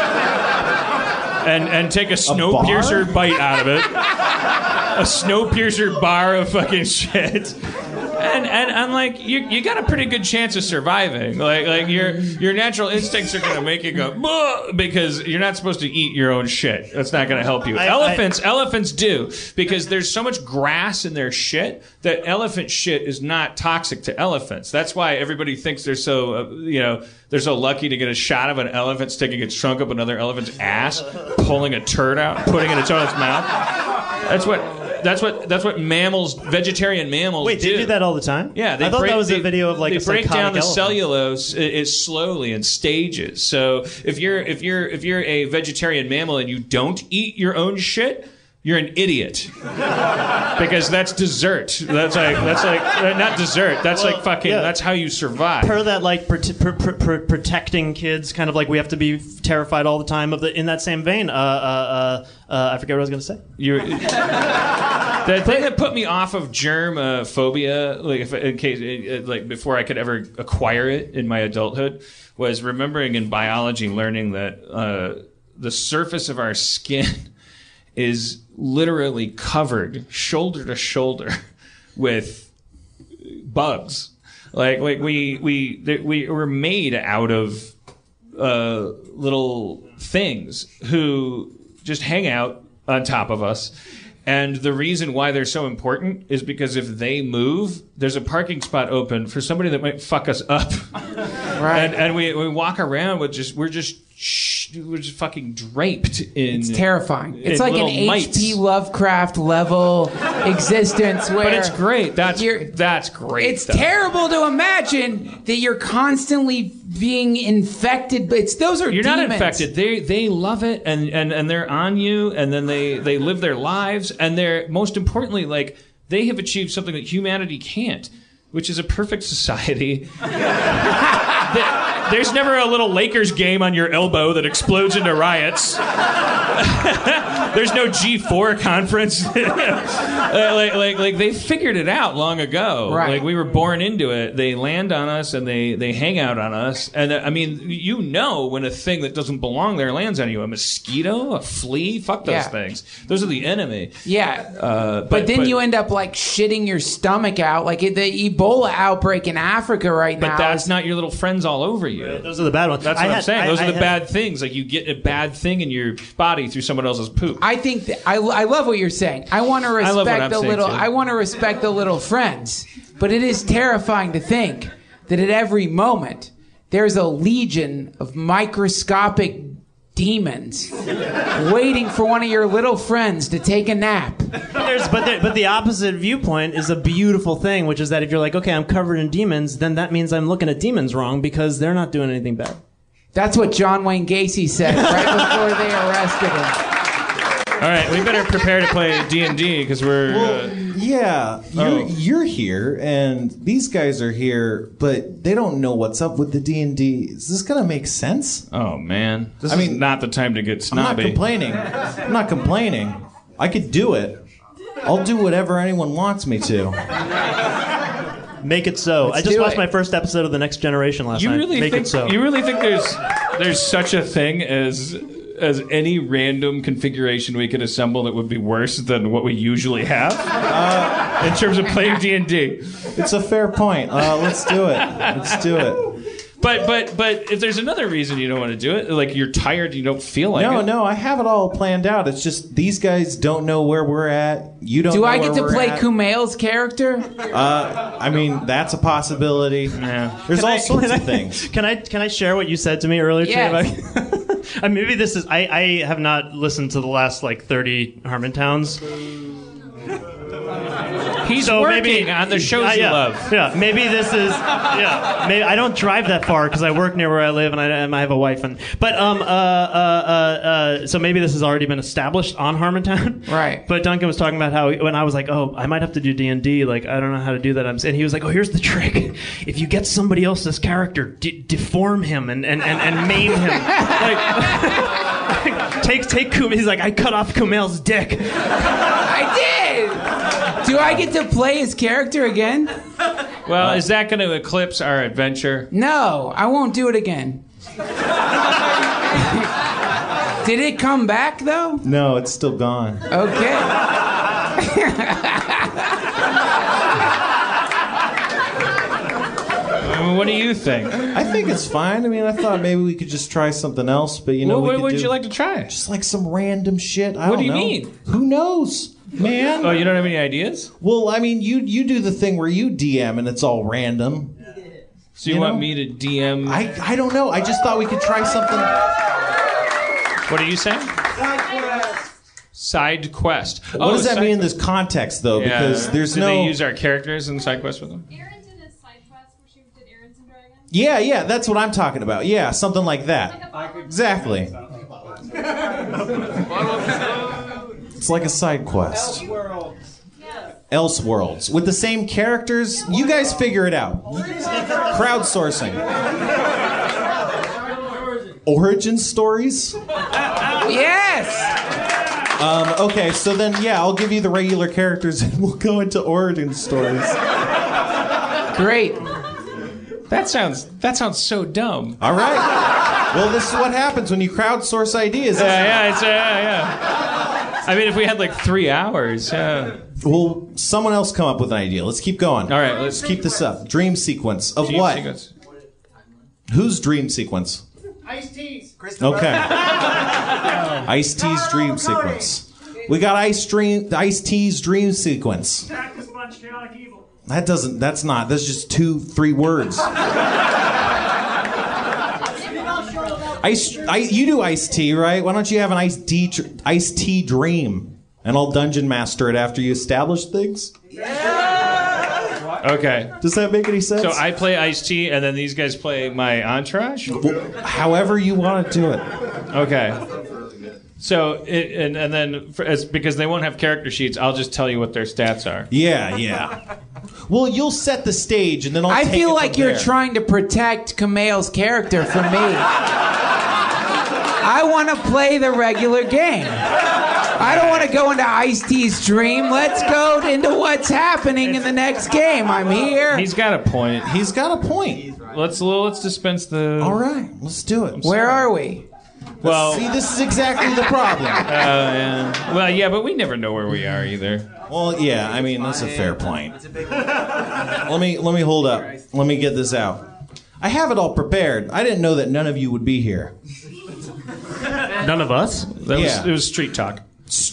and and take a Snowpiercer bite out of it. A Snowpiercer bar of fucking shit. And, and and like you you got a pretty good chance of surviving. Like like your your natural instincts are gonna make you go "Bleh," because you're not supposed to eat your own shit. That's not gonna help you. I- elephants elephants do because there's so much grass in their shit that elephant shit is not toxic to elephants. That's why everybody thinks they're so uh, you know they're so lucky to get a shot of an elephant sticking its trunk up another elephant's ass, pulling a turd out, putting it in its own mouth. That's what. That's what that's what mammals, vegetarian mammals. Wait, do. they do that all the time? Yeah, they I thought break, that was they, a video of like they a break psychotic down the elephant. cellulose i- is slowly in stages. So if you're if you're if you're a vegetarian mammal and you don't eat your own shit, you're an idiot because that's dessert. That's like that's like uh, not dessert. That's Well, like fucking. yeah. That's how you survive. Per that, like prote- pr- pr- pr- protecting kids, kind of like we have to be terrified all the time. Of the in that same vein, uh, uh, uh, uh, I forget what I was going to say. You. The thing that put me off of germ uh, phobia, like if, in case, uh, like before I could ever acquire it in my adulthood, was remembering in biology learning that uh, the surface of our skin is literally covered shoulder to shoulder with bugs. Like like we we th- we were made out of uh, little things who just hang out on top of us. And the reason why they're so important is because if they move, there's a parking spot open for somebody that might fuck us up. right. And, and we, we walk around with just we're just shh, we're just fucking draped in. It's terrifying. in It's like an little H P mites. Lovecraft level existence where But it's great. That's you're- that's great. It's stuff. terrible to imagine that you're constantly being infected. But it's those are You're not demons. infected. They they love it and, and, and they're on you and then they, they live their lives and they're most importantly like they have achieved something that humanity can't, which is a perfect society. that, there's never a little Lakers game on your elbow that explodes into riots. There's no G four conference. uh, like, like, like they figured it out long ago. Right. Like we were born into it. They land on us and they, they hang out on us. And uh, I mean, you know when a thing that doesn't belong there lands on you. A mosquito, a flea, fuck those Yeah. things. Those are the enemy. Yeah. Uh, But, but, then but- you end up like shitting your stomach out, like the Ebola outbreak in Africa right But now. that's is- not your little friends all over you. Those are the bad ones. That's I what I'm had- saying. I- Those I are the had- bad things. Like you get a bad thing in your body through someone else's poop. I think that, I, I love what you're saying. I want to I love what respect I'm the saying, little. too. I want to respect the little friends, but it is terrifying to think that at every moment there's a legion of microscopic demons waiting for one of your little friends to take a nap. There's, but, there, but the opposite viewpoint is a beautiful thing, which is that if you're like, okay, I'm covered in demons, then that means I'm looking at demons wrong because they're not doing anything bad. That's what John Wayne Gacy said right before they arrested him. All right, we better prepare to play D and D because we're. Well, Uh, yeah, you're, Oh. you're here, and these guys are here, but they don't know what's up with the D and D. Is this gonna make sense? oh man, this I is mean, not the time to get I'm not snobby. complaining. I'm not complaining. I could do it. I'll do whatever anyone wants me to. Make it so. Let's I just do watched it. my first episode of The Next Generation last You night. really Make think? it so. You really think there's there's such a thing as as any random configuration we could assemble that would be worse than what we usually have uh, in terms of playing D and D? It's a fair point. Uh, let's do it. Let's do it. But but but if there's another reason you don't want to do it, like you're tired, you don't feel like No, it. no, I have it all planned out. It's just these guys don't know where we're at. You don't Do know I where get to we're play at. Kumail's character? Uh, I mean, that's a possibility. Yeah. There's Can all I- sorts can of I- things. Can I can I share what you said to me earlier today? Yes. About- Uh, maybe this is. I, I have not listened to the last like thirty Harmontowns. He's So working maybe on the shows uh, you yeah, love. Yeah, maybe this is. Yeah, maybe I don't drive that far because I work near where I live and I, and I have a wife. And but um uh, uh uh uh so maybe this has already been established on Harmontown. Right. But Duncan was talking about how when I was like, oh, I might have to do D and D. Like I don't know how to do that. I'm and he was like, oh, here's the trick. If you get somebody else's character, de- deform him and and and, and maim him. Like take take Kum. He's like, I cut off Kumail's dick. I did. Do I get to play his character again? Well, is that going to eclipse our adventure? No, I won't do it again. Did it come back though? No, it's still gone. Okay. I mean, what do you think? I think it's fine. I mean, I thought maybe we could just try something else, but you know, What, we what could would do you like to try? just like some random shit. I What don't do you know. mean? Who knows, man? Oh, you don't have any ideas? Well, I mean, you you do the thing where you D M and it's all random. So you, You want know? me to D M? I I don't know. I just thought we could try something. What are you saying? Side quest. What Oh, does that side mean in quest. this context, though? Yeah. Because there's Did no. they use our characters in side quest with them? Aaron did his side quest where she did Aaron's and Dragons. Yeah, yeah, that's what I'm talking about. Yeah, something like that. Exactly. It's like a side quest. Elseworlds with the same characters. You guys figure it out. Crowdsourcing. Origin stories. Yes. Um, okay, so then yeah, I'll give you the regular characters and we'll go into origin stories. Great. That sounds that sounds so dumb. All right. Well, this is what happens when you crowdsource ideas. Yeah, yeah, it's, uh, yeah. I mean, if we had like three hours. Yeah. Well, someone else come up with an idea. Let's keep going. All right, let's Keep this up. Dream sequence of Dream what? sequence. Whose dream sequence? Ice-T's. Okay. Ice T's dream sequence. We got Ice Dream, Ice T's dream sequence. Attack the sponge, chaotic evil. That doesn't. That's not. That's just two, three words. Ice. I, you do Ice T, right? Why don't you have an Ice T, tr- Ice T dream, and I'll dungeon master it after you establish things? Okay. Does that make any sense? So I play Ice-T, and then these guys play my entourage? Well, however you want to do it. Okay. So, it, and, and then, for, as, because they won't have character sheets, I'll just tell you what their stats are. Yeah, yeah. Well, you'll set the stage, and then I'll I take feel it like from you're there. trying to protect Kumail's character from me. I want to play the regular game. I don't want to go into Ice-T's dream. Let's go into what's happening in the next game. I'm here. He's got a point. He's got a point. Let's well, let's dispense the. All right, let's do it. Where are we? Well, See, this is exactly the problem. Uh, yeah. Well, yeah, but we never know where we are either. Well, yeah, I mean that's a fair point. Let me let me hold up. Let me get this out. I have it all prepared. I didn't know that none of you would be here. None of us? That Yeah. was, it was street talk.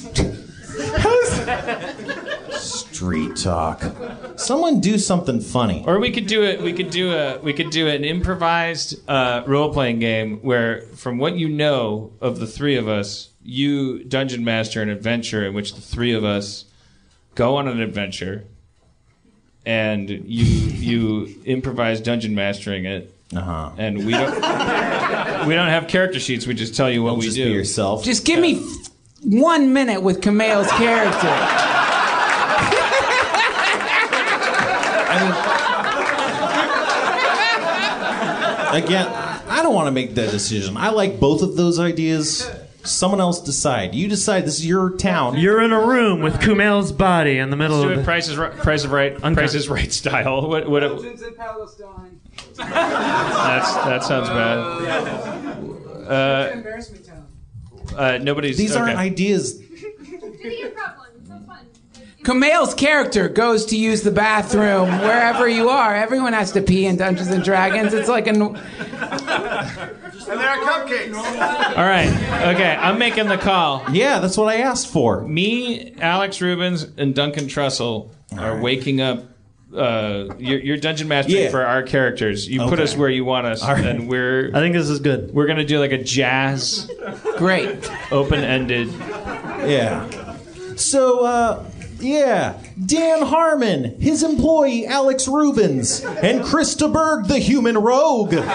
Street talk. Someone do something funny. Or we could do it. We could do a. We could do an improvised uh, role-playing game where, from what you know of the three of us, you dungeon master an adventure in which the three of us go on an adventure, and you you improvise dungeon mastering it. Uh-huh. And we don't we don't have character sheets. We just tell you what Don't we just do. be yourself. Just give me f- one minute with Kumail's character. Again, I don't want to make that decision. I like both of those ideas. Someone else decide. You decide. This is your town. You're in a room with Kumail's body in the middle Let's do of it the... Price is right. Price is right. Price is right style. What? What? That's that sounds bad. Uh, uh, nobody's. These okay. aren't ideas. Kumail's character goes to use the bathroom wherever you are. Everyone has to pee in Dungeons and Dragons. It's like a. And there are cupcakes. All right. Okay. I'm making the call. Yeah, that's what I asked for. Me, Alex Rubens, and Duncan Trussell are right. waking up. Uh, you're, you're dungeon mastering Yeah. for our characters. You put Okay. us where you want us, All right. and we're I think this is good. we're gonna do like a jazz, Great. open-ended. Yeah. So, uh, yeah, Dan Harmon, his employee Alex Rubens, and Krista Berg, the human rogue. Yes!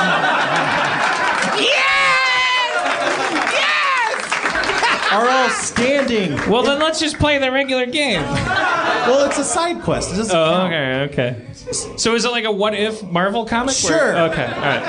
Yes! Are all standing. Well, then let's just play the regular game. Well, it's a side quest. It doesn't Oh, count. okay, okay. So is it like a what if Marvel comic? Sure. Where, okay, all right.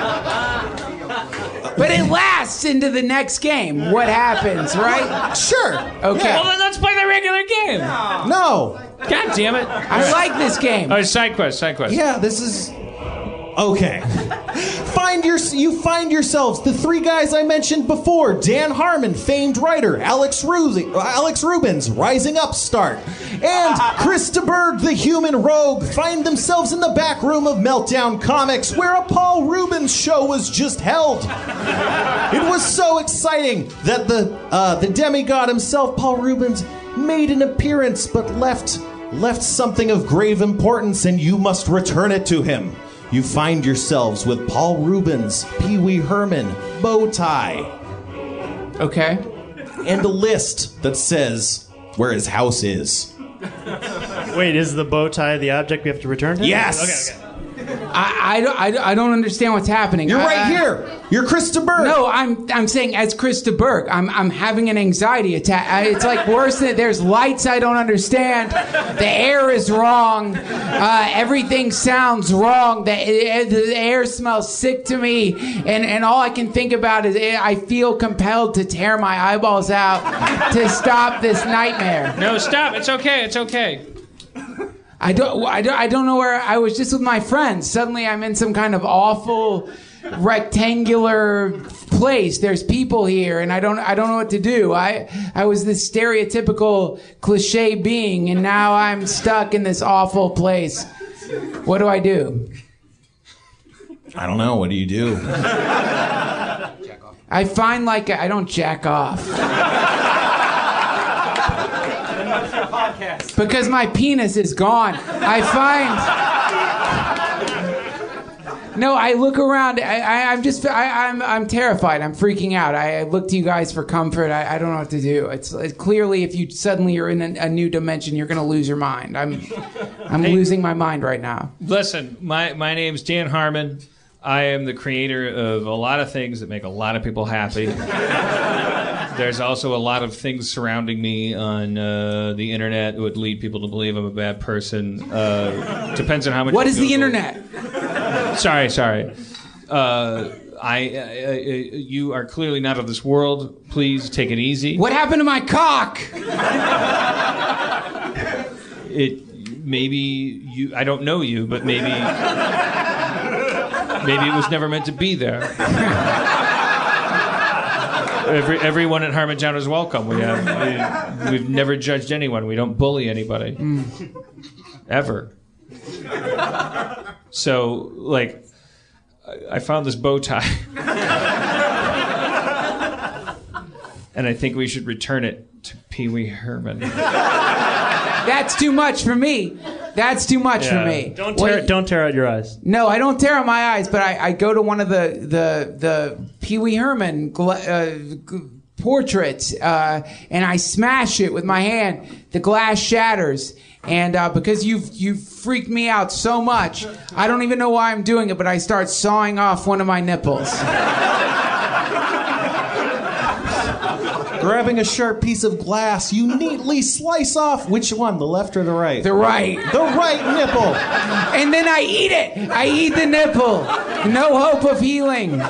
But it lasts into the next game. What happens, right? Sure. Okay. Well, then let's play the regular game. No. God damn it. I like this game. All right, side quest, side quest. Yeah, this is okay. Find your you find yourselves the three guys I mentioned before: Dan Harmon, famed writer; Alex Ruzi, Alex Rubens, rising upstart; and Krista Berg, the human rogue, find themselves in the back room of Meltdown Comics, where a Paul Rubens show was just held. It was so exciting that the uh, the demigod himself, Paul Rubens, made an appearance, but left left something of grave importance, and you must return it to him. You find yourselves with Paul Rubens, Pee Wee Herman, Bowtie, Okay. and a list that says where his house is. Wait, is the bow tie the object we have to return to? Yes! Okay, okay. I, I, don't- I, don't- I don't understand what's happening. You're I- right I- here. You're Krista Berg. No, I'm I'm saying as Krista Berg, I'm I'm having an anxiety attack. I, it's like worse than there's lights I don't understand. The air is wrong. Uh, everything sounds wrong. The, the air smells sick to me, and and all I can think about is I feel compelled to tear my eyeballs out to stop this nightmare. No, stop. It's okay. It's okay. I don't, I don't, I don't know where I was just with my friends. Suddenly I'm in some kind of awful rectangular place. There's people here and I don't, I don't know what to do. I, I was this stereotypical cliche being and now I'm stuck in this awful place. What do I do? I don't know. What do you do? I find like I don't jack off. Because my penis is gone. I find. No, I look around. I, I, I'm just. I, I'm. I'm terrified. I'm freaking out. I, I look to you guys for comfort. I, I don't know what to do. It's, it's clearly if you suddenly are in a, a new dimension, you're going to lose your mind. I'm. I'm Hey. losing my mind right now. Listen, my my name's Dan Harmon. I am the creator of a lot of things that make a lot of people happy. There's also a lot of things surrounding me on uh, the internet that would lead people to believe I'm a bad person. Uh, depends on how much. What you is the Google. internet? Sorry, sorry. Uh, I, uh, uh, you are clearly not of this world. Please take it easy. What happened to my cock? It maybe you. I don't know you, but maybe maybe it was never meant to be there. Every, everyone at Harmontown is welcome. We have, we, we've never judged anyone. We don't bully anybody. Mm. Ever. So, like, I, I found this bow tie. And I think we should return it to Pee Wee Herman. That's too much for me. That's too much Yeah. for me. Don't tear, What- don't tear out your eyes. No, I don't tear out my eyes, but I, I go to one of the the the Pee Wee Herman gla- uh, g- portraits, uh, and I smash it with my hand. The glass shatters, and uh, because you've you've freaked me out so much, I don't even know why I'm doing it, but I start sawing off one of my nipples. Grabbing a sharp piece of glass, you neatly slice off which one, the left or the right? The right. The right nipple. And then I eat it. I eat the nipple. No hope of healing.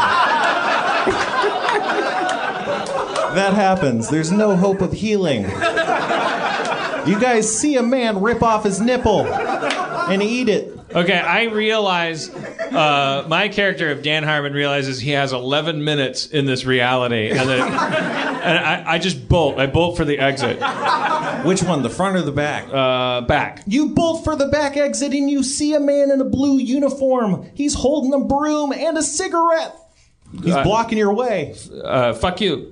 That happens. There's no hope of healing. You guys see a man rip off his nipple and eat it. Okay, I realize uh, my character of Dan Harmon realizes he has eleven minutes in this reality, and, then, and I, I just bolt. I bolt for the exit. Which one, the front or the back? Uh, back. You bolt for the back exit and you see a man in a blue uniform. He's holding a broom and a cigarette. He's Uh, blocking your way. Uh, fuck you.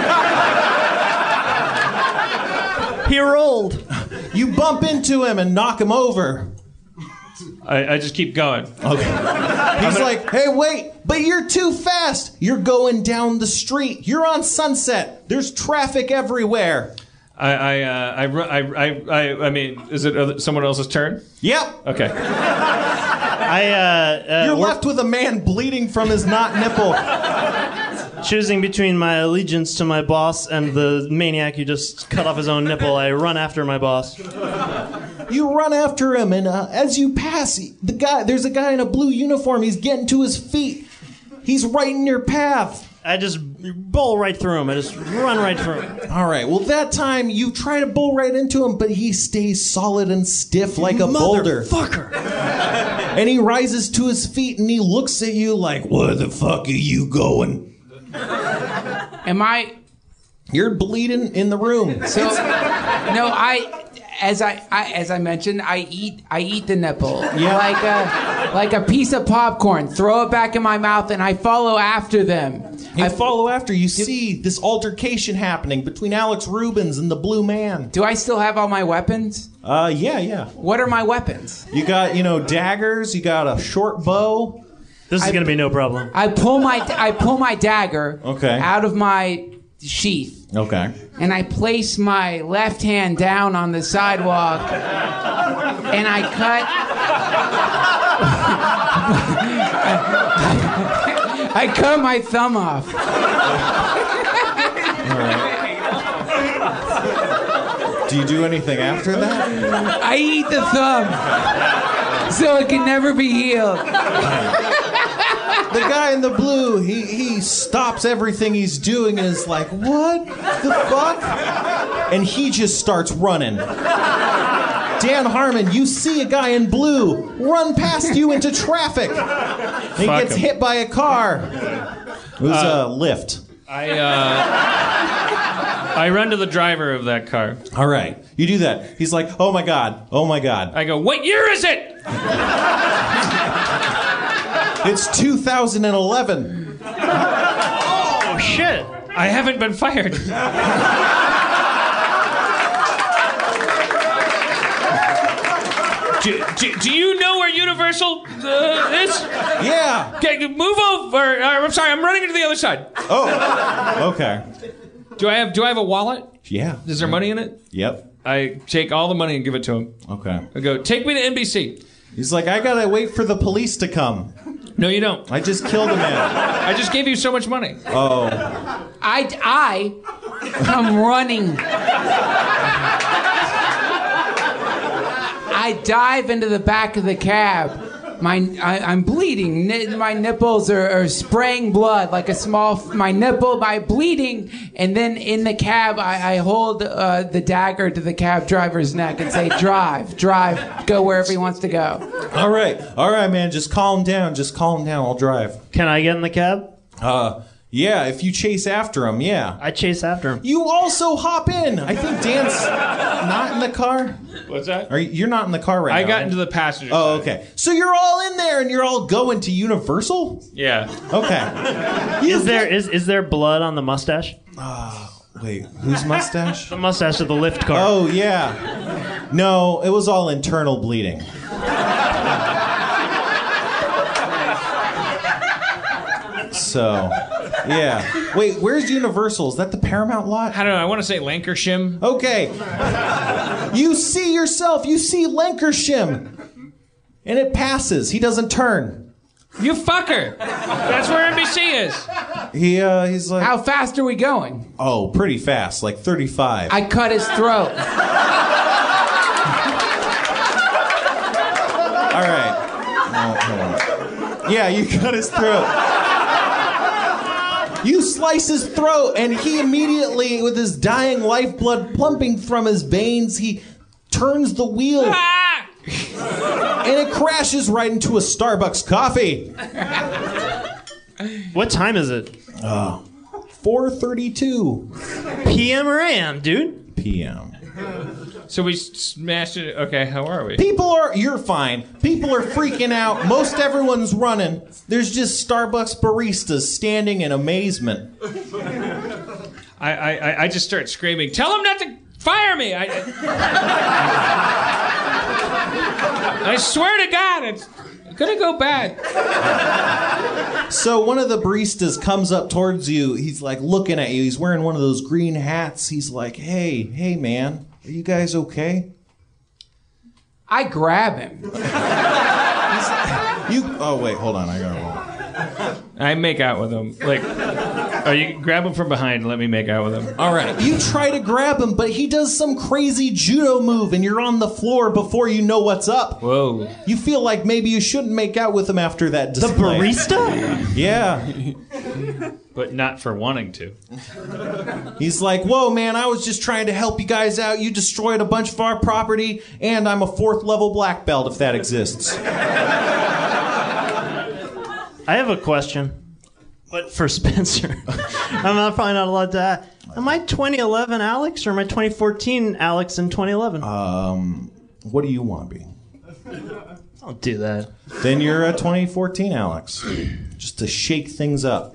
He rolled. You bump into him and knock him over. I, I just keep going. Okay. He's like, hey, wait, but you're too fast. You're going down the street. You're on Sunset. There's traffic everywhere. I I uh, I, ru- I I I I mean, is it other, someone else's turn? Yep. Okay. I uh, uh, You're we're left with a man bleeding from his not nipple. choosing between my allegiance to my boss and the maniac who just cut off his own nipple. I run after my boss. You run after him, and uh, as you pass, the guy there's a guy in a blue uniform. He's getting to his feet. He's right in your path. I just bowl right through him. I just run right through him. All right. Well, that time you try to bull right into him, but he stays solid and stiff like a boulder. Motherfucker. And he rises to his feet and he looks at you like, "Where the fuck are you going?" Am I? You're bleeding in the room. So, no, I, as I, I, as I mentioned, I eat, I eat the nipple Yeah. like a, like a piece of popcorn. Throw it back in my mouth, and I follow after them. You I follow after. You see this altercation happening between Alex Rubens and the Blue Man. Do I still have all my weapons? Uh, yeah, yeah. What are my weapons? You got, you know, daggers. You got a short bow. This is I- going to be no problem. I pull my, I pull my dagger Okay. out of my sheath. Okay. And I place my left hand down on the sidewalk, and I cut. I cut my thumb off. All right. Do you do anything after that? I eat the thumb, so it can never be healed. The guy in the blue, he, he stops everything he's doing and is like, "What the fuck?" And he just starts running. Dan Harmon, you see a guy in blue run past you into traffic. He Fuck gets him. hit by a car. It was Uh, a lift. I uh, I run to the driver of that car. All right, you do that. He's like, "Oh my god, oh my god." I go, what year is it? It's two thousand eleven. Oh, shit. I haven't been fired. do, do, do you know where Universal uh, is? Yeah. Okay, move over. Uh, I'm sorry, I'm running into the other side. Oh. Okay. Do I have Do I have a wallet? Yeah. Is there money in it? Yep. I take all the money and give it to him. Okay. I go, take me to N B C. He's like, "I gotta wait for the police to come. No, you don't. I just killed a man." I just gave you so much money. Oh. I, I, I come running. I dive into the back of the cab. My, I, I'm bleeding. N- my nipples are, are spraying blood like a small. My nipple, my bleeding, and then in the cab, I, I hold uh, the dagger to the cab driver's neck and say, "Drive, drive, go wherever he wants to go." All right, all right, man. Just calm down. Just calm down. I'll drive. Can I get in the cab? Uh, yeah. If you chase after him, yeah. I chase after him. You also hop in. I think Dan's not in the car. What's that? Are you, you're not in the car right I now. got right? into the passenger Oh, side. okay. So you're all in there, and you're all going to Universal? Yeah. Okay. Is there is is there blood on the mustache? Uh, wait, whose mustache? The mustache of the lift car. Oh, yeah. No, it was all internal bleeding. So, yeah. Wait, where's Universal? Is that the Paramount lot? I don't know. I want to say Lancashire. Okay. You see yourself. You see Lancashire. And it passes. He doesn't turn. You fucker. That's where N B C is. He, uh, he's like... How fast are we going? Oh, pretty fast. Like thirty-five. I cut his throat. All right. No, hold on. Yeah, you cut his throat. You slice his throat, and he immediately, with his dying lifeblood pumping from his veins, he turns the wheel. Ah! And it crashes right into a Starbucks coffee. What time is it? Uh, four thirty-two. P M or A M, dude? P M. So we smashed it. Okay, how are we? People are, you're fine. People are freaking out. Most everyone's running. There's just Starbucks baristas standing in amazement. I I, I just start screaming, tell him not to fire me. I, I swear to God, it's gonna go bad. So one of the baristas comes up towards you. He's like looking at you. He's wearing one of those green hats. He's like, hey, hey, man, are you guys okay? I grab him. You. Oh wait, hold on. I gotta roll. I make out with him. Like, oh, you grab him from behind and let me make out with him. All right. You try to grab him, but he does some crazy judo move, and you're on the floor before you know what's up. Whoa. You feel like maybe you shouldn't make out with him after that display. The barista? Yeah. But not for wanting to. He's like, whoa, man, I was just trying to help you guys out. You destroyed a bunch of our property, and I'm a fourth level black belt, if that exists. I have a question. But for Spencer, I'm not probably not allowed to ask. Am I twenty eleven Alex or am I twenty fourteen Alex in twenty eleven? Um, what do you want to be? Don't do that. Then you're a twenty fourteen Alex, just to shake things up.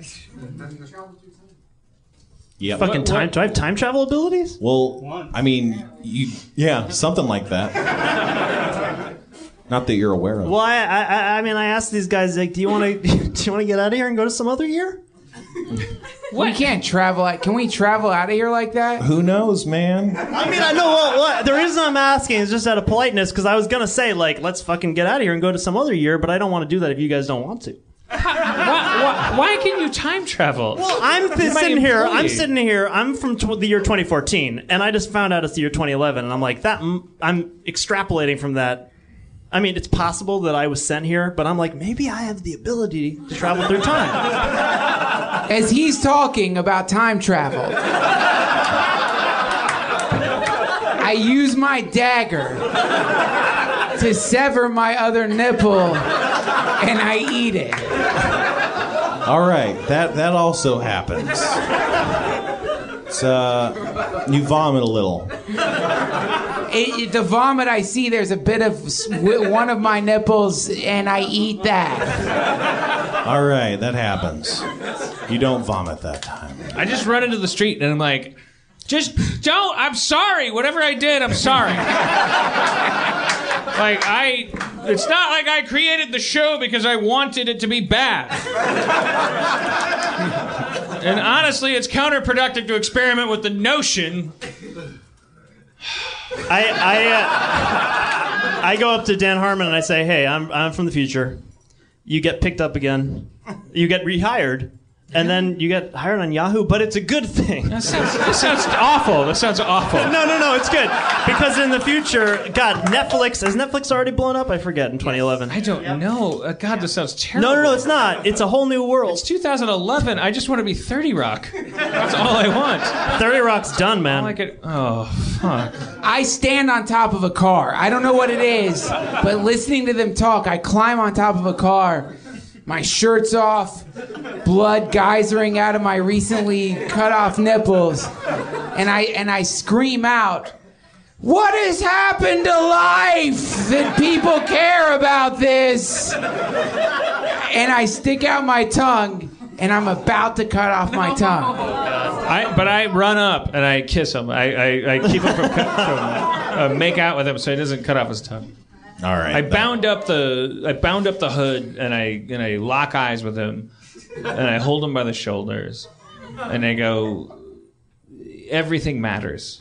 Yeah. Fucking time. Do I have time travel abilities? Well, I mean, you. Yeah, something like that. Not that you're aware of. Well, I, I, I mean, I asked these guys, like, do you want to, do you want to get out of here and go to some other year? We can't travel. Out, can we travel out of here like that? Who knows, man? I mean, I know what, what the reason I'm asking is just out of politeness, because I was gonna say, like, let's fucking get out of here and go to some other year, but I don't want to do that if you guys don't want to. why, why, why can you time travel? Well, I'm th- My sitting here. employee. I'm sitting here. I'm from tw- the year twenty fourteen, and I just found out it's the year twenty eleven, and I'm like, that. I'm extrapolating from that. I mean, it's possible that I was sent here, but I'm like, maybe I have the ability to travel through time. As he's talking about time travel, I use my dagger to sever my other nipple, and I eat it. All right, that that also happens. It's, uh, you vomit a little. It, it- the vomit I see, there's a bit of s- w- one of my nipples, and I eat that. All right, that happens. You don't vomit that time. I just run into the street and I'm like, just don't. I'm sorry. Whatever I did, I'm sorry. Like, I. It's not like I created the show because I wanted it to be bad. And honestly, it's counterproductive to experiment with the notion. I I, uh, I go up to Dan Harmon and I say, hey, I'm I'm from the future. You get picked up again. You get rehired. and then you get hired on Yahoo, but it's a good thing. That sounds, that sounds awful. That sounds awful. No, no, no, it's good. Because in the future, God, Netflix, has Netflix already blown up? I forget, in twenty eleven. I don't know. Uh, God, this sounds terrible. No, no, no, it's not. It's a whole new world. It's two thousand eleven. I just want to be thirty Rock. That's all I want. thirty Rock's done, man. I like it. Oh, fuck. I stand on top of a car. I don't know what it is, but listening to them talk, I climb on top of a car. My shirt's off, blood geysering out of my recently cut off nipples, and I and I scream out, "What has happened to life that people care about this?" And I stick out my tongue, and I'm about to cut off my tongue. I, but I run up and I kiss him. I, I, I keep him from, cut, from uh, make out with him so he doesn't cut off his tongue. All right. I bound up the I bound up the hood and I and I lock eyes with him and I hold him by the shoulders and I go, everything matters.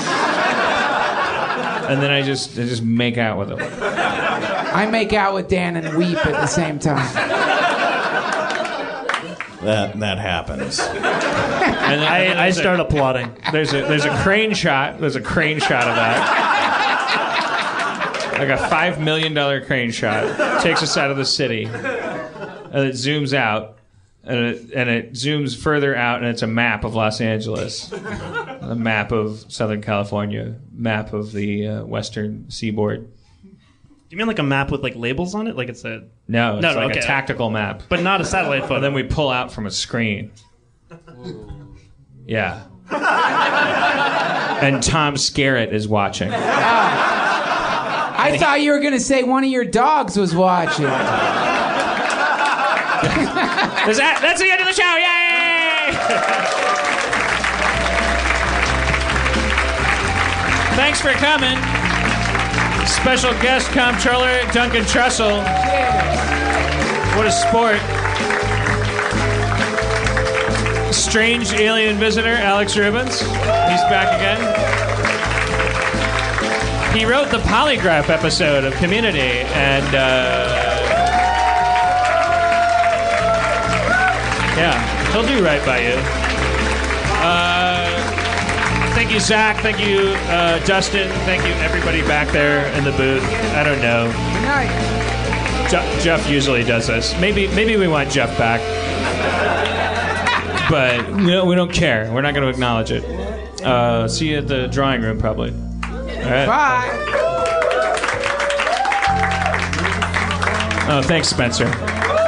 And then I just I just make out with him. I make out with Dan and weep at the same time. That that happens. And then, I, and I start a, applauding. There's a there's a crane shot. There's a crane shot of that. Like a five million dollar crane shot. Takes us out of the city. And it zooms out. And it, and it zooms further out, and it's a map of Los Angeles. A map of Southern California. Map of the uh, western seaboard. You mean like a map with like labels on it? Like it's a... No, it's no, no, like okay. a tactical map. But not a satellite photo. And then we pull out from a screen. Yeah. And Tom Skerritt is watching. Oh. I thought you were going to say one of your dogs was watching. that, that's the end of the show. Yay! Thanks for coming. Special guest comptroller Duncan Trussell. What a sport. Strange alien visitor Alex Rubens. He's back again. He wrote the Polygraph episode of Community, and uh, yeah, he'll do right by you. Uh, thank you, Zach. Thank you, uh, Dustin. Thank you, everybody back there in the booth. I don't know. Good night. Je- Jeff usually does this. Maybe, maybe we want Jeff back, but we don't, we don't care. We're not going to acknowledge it. Uh, see you at the drawing room, probably. All right. Bye. Oh, thanks, Spencer.